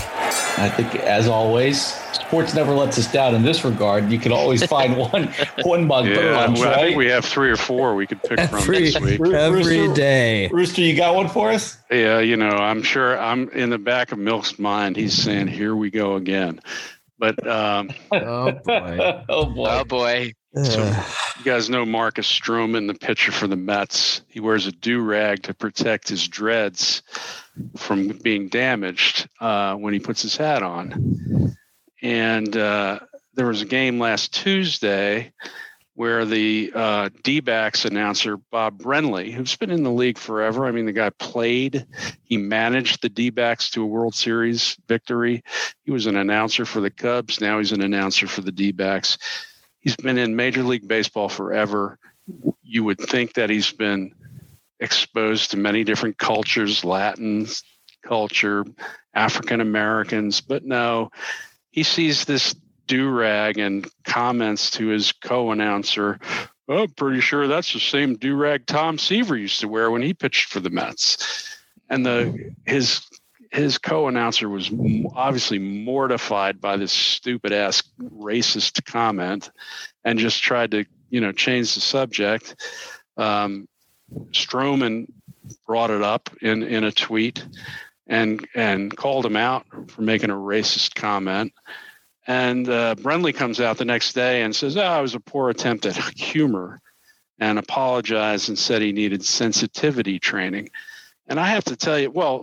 I think, as always, sports never lets us down in this regard. You can always find one one mug yeah, per lunch, well, right? I think we have three or four we could pick every, from this week. Every Rooster, day. Rooster, you got one for us? Yeah, you know, I'm sure I'm in the back of Milk's mind. He's saying, "Here we go again." But um, oh boy, oh boy, oh boy. So you guys know Marcus Stroman, the pitcher for the Mets. He wears a do-rag to protect his dreads from being damaged uh, when he puts his hat on. And uh, there was a game last Tuesday where the uh, D-backs announcer, Bob Brenly, who's been in the league forever. I mean, the guy played. He managed the D-backs to a World Series victory. He was an announcer for the Cubs. Now he's an announcer for the D-backs. He's been in Major League Baseball forever. You would think that he's been exposed to many different cultures, Latin culture, African Americans, but no, he sees this do-rag and comments to his co-announcer, "Oh, I'm pretty sure that's the same do-rag Tom Seaver used to wear when he pitched for the Mets." And the his his co-announcer was obviously mortified by this stupid-ass racist comment and just tried to, you know, change the subject. Um, Stroman brought it up in, in a tweet and and called him out for making a racist comment. And uh, Brenly comes out the next day and says, "Oh, it was a poor attempt at humor," and apologized and said he needed sensitivity training. And I have to tell you, well,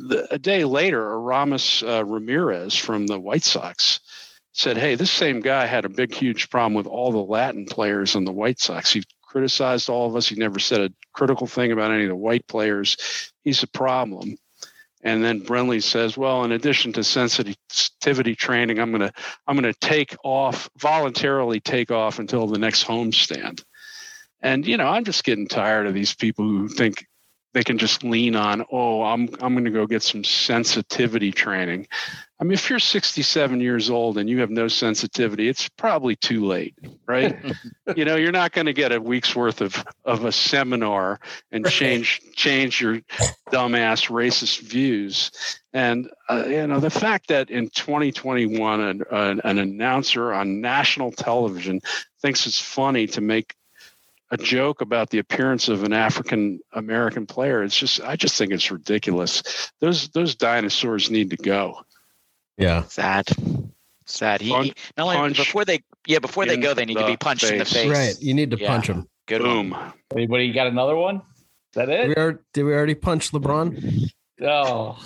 a day later, Aramis uh, Ramirez from the White Sox said, "Hey, this same guy had a big, huge problem with all the Latin players on the White Sox. He criticized all of us. He never said a critical thing about any of the white players. He's a problem." And then Brenly says, "Well, in addition to sensitivity training, I'm going to I'm going to take off, voluntarily take off until the next homestand." And, you know, I'm just getting tired of these people who think they can just lean on, "Oh, I'm I'm going to go get some sensitivity training." I mean, if you're sixty-seven years old and you have no sensitivity, it's probably too late, right? You know, you're not going to get a week's worth of, of a seminar and change change your dumbass racist views. And, uh, you know, the fact that in twenty twenty-one, an, an, an announcer on national television thinks it's funny to make a joke about the appearance of an African American player, it's just, I just think it's ridiculous. Those those dinosaurs need to go. Yeah. Sad. Sad. He, Punch, not only punch before they yeah, before they go, they need the to be punched face. in the face. Right. You need to Yeah. punch him. Good Boom. one. Anybody got another one? Is that it? We are, did we already punch LeBron? Oh,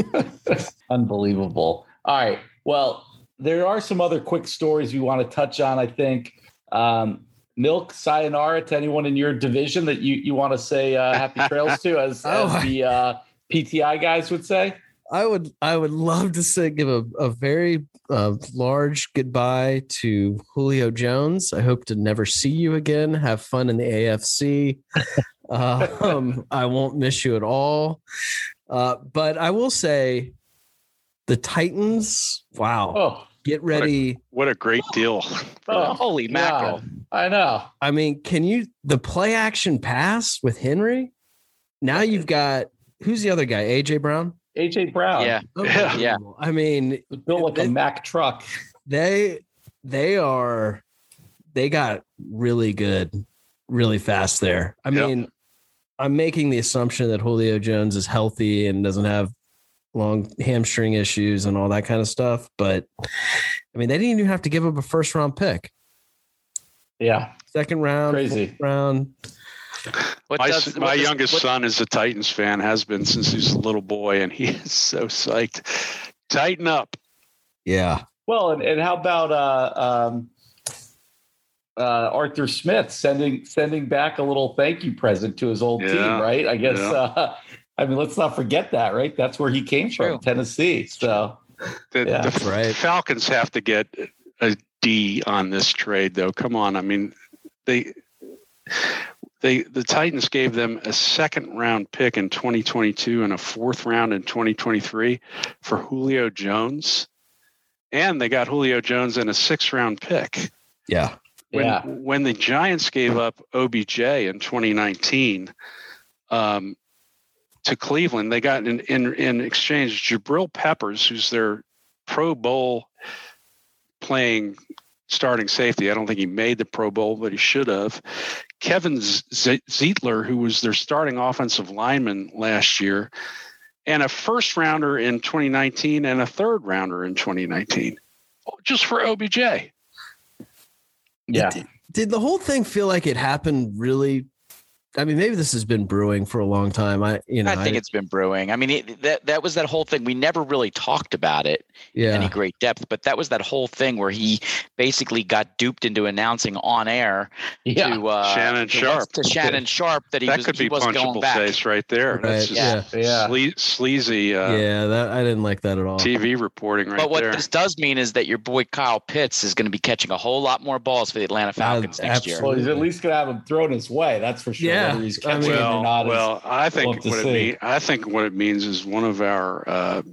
unbelievable. All right. Well, there are some other quick stories we want to touch on, I think. Um, Milk, sayonara to anyone in your division that you, you want to say uh, happy trails to, as, Oh. as the uh, P T I guys would say? I would I would love to say give a, a very uh, large goodbye to Julio Jones. I hope to never see you again. Have fun in the A F C. uh, um, I won't miss you at all. Uh, but I will say the Titans, wow. Oh, Get ready. What a great deal. oh Holy mackerel. God, I know. I mean, can you the play action pass with Henry? Now you've got who's the other guy? A J Brown? A J Brown. Yeah. Okay. Yeah. I mean, Built like they, a Mack truck. they they are they got really good, really fast there. I Yep. mean, I'm making the assumption that Julio Jones is healthy and doesn't have long hamstring issues and all that kind of stuff. But I mean, they didn't even have to give up a first round pick. Yeah. Second round, Crazy. fourth round. What My, does, my what does- youngest what- son is a Titans fan, has been since he was a little boy, and he is so psyched. Tighten up. Yeah. Well, and, and how about uh, um, uh, Arthur Smith sending sending back a little thank you present to his old Yeah, team, right? I guess. yeah. Uh, I mean, let's not forget that, right? That's where he came True. from, Tennessee. So The, Yeah, the that's right. Falcons have to get a D on this trade, though. Come on. I mean, they they the Titans gave them a second round pick in twenty twenty-two and a fourth round in twenty twenty-three for Julio Jones. And they got Julio Jones and a sixth round pick. Yeah. When, yeah, when the Giants gave up O B J in twenty nineteen um, to Cleveland, they got in, in, in exchange Jabril Peppers, who's their Pro Bowl playing starting safety. I don't think he made the Pro Bowl, but he should have. Kevin Z- Zietler, who was their starting offensive lineman last year, and a first rounder in twenty nineteen and a third rounder in twenty nineteen, just for O B J. yeah. Did, did the whole thing feel like it happened really? I mean, maybe this has been brewing for a long time. I, you know, I think it's been brewing. I mean, it, that that was that whole thing. We never really talked about it in yeah. any great depth, but that was that whole thing where he basically got duped into announcing on air Yeah. to uh, Shannon to, Sharp. to Shannon Sharp that he That was could he be wasn't going punchable back. face right there. Right. That's just Yeah. Yeah. sle- sleazy uh, yeah. That I didn't like that at all. T V reporting right But what there. this does mean is that your boy Kyle Pitts is going to be catching a whole lot more balls for the Atlanta Falcons Uh, next year. Well, he's at least gonna have him thrown his way. That's for sure. Yeah. Whether he's I catching mean- it or well, not. is- well, I we'll think have to what it see. mean, I think what it means is one of our uh,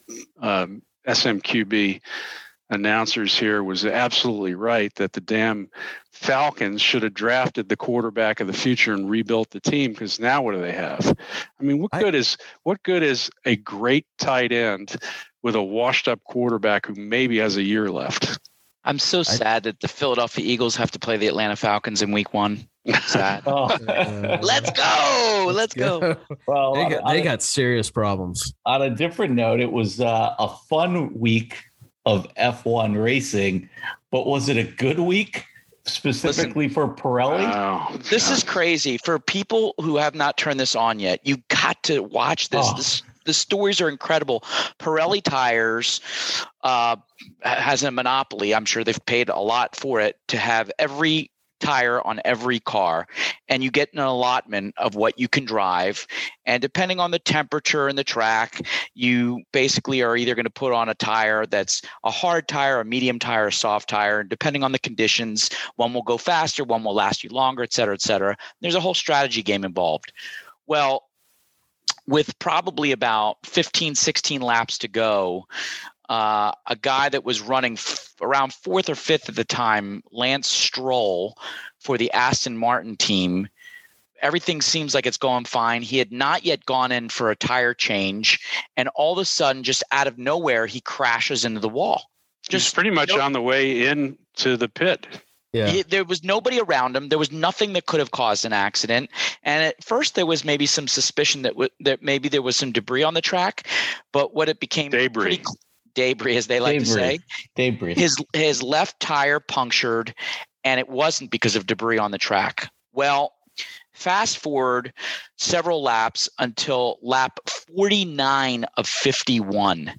um, S M Q B announcers here was absolutely right that the damn Falcons should have drafted the quarterback of the future and rebuilt the team, because now what do they have? I mean, what I- good is what good is a great tight end with a washed up quarterback who maybe has a year left? I'm so sad that the Philadelphia Eagles have to play the Atlanta Falcons in week one. Sad. Oh. Uh, Let's go. Let's go. well, They on, got, on they a, got serious problems. on a different note, it was uh, a fun week of F one racing, but was it a good week specifically for Pirelli? Wow. This is crazy. For people who have not turned this on yet, you got to watch this. Oh. This the stories are incredible. Pirelli Tires uh, has a monopoly. I'm sure they've paid a lot for it to have every tire on every car, and you get an allotment of what you can drive, and depending on the temperature and the track, you basically are either going to put on a tire that's a hard tire, a medium tire, a soft tire, and depending on the conditions, one will go faster, one will last you longer, et cetera, et cetera. There's a whole strategy game involved. Well, with probably about fifteen, sixteen laps to go, Uh, a guy that was running f- around fourth or fifth at the time, Lance Stroll, for the Aston Martin team. Everything seems like it's going fine. He had not yet gone in for a tire change, and all of a sudden, just out of nowhere, he crashes into the wall. Just Just pretty much nope. on the way into the pit. Yeah. He, there was nobody around him. There was nothing that could have caused an accident. And at first, there was maybe some suspicion that w- that maybe there was some debris on the track. But what it became Debris. pretty cl- debris, as they like to say, Debris. his his left tire punctured, and it wasn't because of debris on the track. Well, fast forward several laps until lap forty-nine of fifty-one.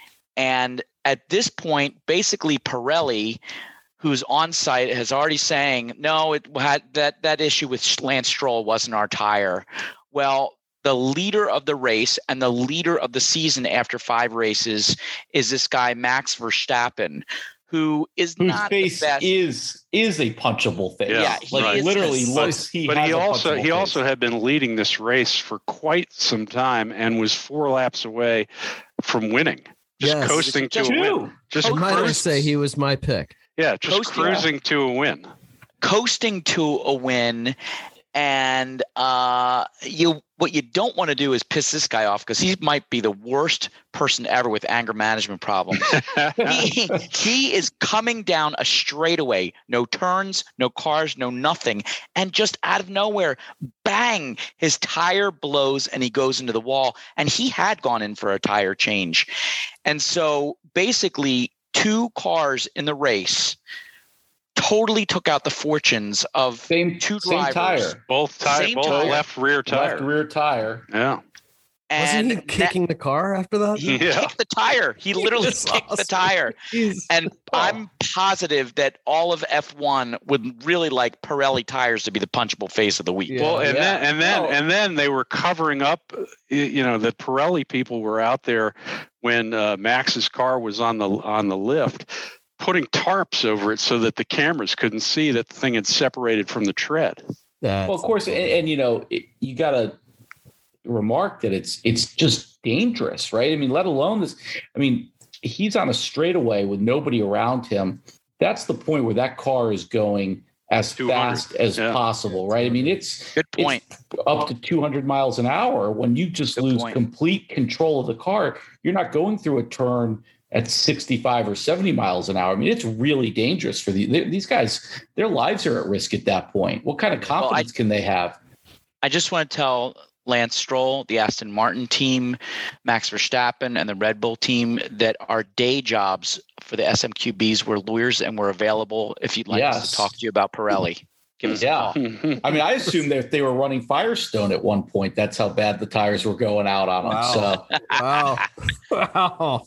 And at this point, basically Pirelli, who's on site, has already saying, no, it had that that issue with Lance Stroll wasn't our tire. Well, the leader of the race and the leader of the season after five races is this guy, Max Verstappen, who is Whose not face the best. is is a punchable face. Yeah, he like is literally this- looks. He but has he a also punchable he face. also had been leading this race for quite some time and was four laps away from winning. just Yes. coasting to Just a win. Two. Just I might cruise- just say he was my pick. yeah, just coasting- cruising to a win. Coasting to a win. And uh, you, what you don't want to do is piss this guy off because he might be the worst person ever with anger management problems. he, he is coming down a straightaway, no turns, no cars, no nothing, and just out of nowhere, bang! His tire blows and he goes into the wall. And he had gone in for a tire change, and so basically, two cars in the race totally took out the fortunes of Same two same drivers. tire. Both tire, Same both tire. left rear tire. Left rear tire. Yeah. And Wasn't he kicking the car after that? he Yeah. kicked the tire. He literally That's kicked the awesome. tire. Jeez. And I'm positive that all of F one would really like Pirelli tires to be the punchable face of the week. Yeah. Well, and yeah. then and then No. and then they were covering up. y- You know, the Pirelli people were out there when uh, Max's car was on the on the lift, putting tarps over it so that the cameras couldn't see that the thing had separated from the tread. That's- Well, of course, and, and you know, it, you got to remark that it's it's just dangerous, right? I mean, let alone this. I mean, he's on a straightaway with nobody around him. That's the point where that car is going as two hundred, fast as yeah. possible, right? I mean, it's Good point. it's up to two hundred miles an hour. When you just Good lose point. complete control of the car, you're not going through a turn at sixty-five or seventy miles an hour. I mean, it's really dangerous for the, they- these guys. Their lives are at risk at that point. What kind of Well, I- confidence can they have? I just want to tell Lance Stroll, the Aston Martin team, Max Verstappen, and the Red Bull team that our day jobs for the S M Q Bs were lawyers and were available if you'd like us Yes. to talk to you about Pirelli. Give us Yeah. a call. I mean, I assumed that they were running Firestone at one point. That's how bad the tires were going out on them. Wow. So, Wow. Wow.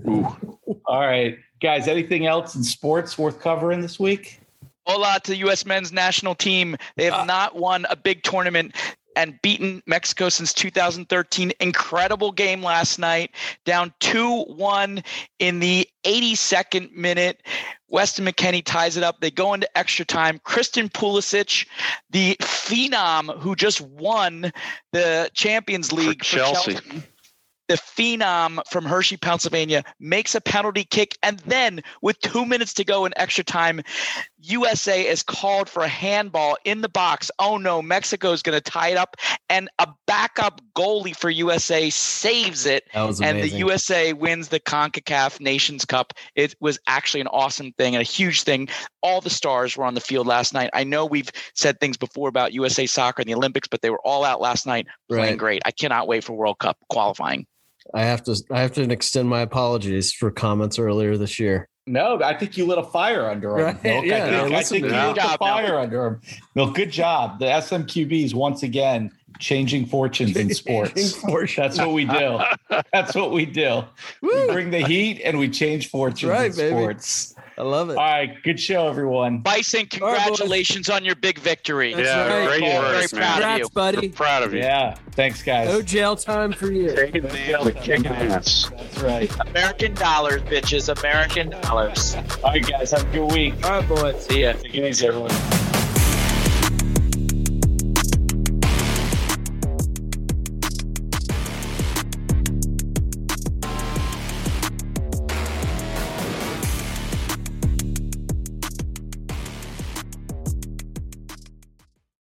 all right, guys, anything else in sports worth covering this week? Hola to the U S men's national team. They have Uh, not won a big tournament and beaten Mexico since two thousand thirteen. Incredible game last night, down two one in the eighty-second minute. Weston McKennie ties it up. They go into extra time. Christian Pulisic, the phenom who just won the Champions League for Chelsea. Chelsea, the phenom from Hershey, Pennsylvania, makes a penalty kick. And then with two minutes to go in extra time, U S A is called for a handball in the box. Oh no, Mexico is going to tie it up. And a backup goalie for U S A saves it. That was And amazing. the U S A wins the CONCACAF Nations Cup. It was actually an awesome thing and a huge thing. All the stars were on the field last night. I know we've said things before about U S A soccer and the Olympics, but they were all out last night playing Right. great. I cannot wait for World Cup qualifying. I have to I have to extend my apologies for comments earlier this year. No, I think you lit a fire under him. Right, Milk. yeah, I think, yeah, I listen think to you me. lit Good the job, fire under him. Milk, good job. The S M Q Bs once again changing fortunes in sports. That's what we do. That's what we do. We Woo! bring the heat and we change fortunes right, in baby. sports. I love it. All right, good show, everyone. Bison, All right, boys. congratulations on your big victory. That's Yeah, right. great Very work, proud man. of Congrats, you. buddy. Proud of you. Yeah, thanks, guys. No jail time for you. Taking the nail to kicking ass. That's right. American dollars, bitches. American dollars. All right, guys, have a good week. All right, boys. See ya. Take it easy, everyone.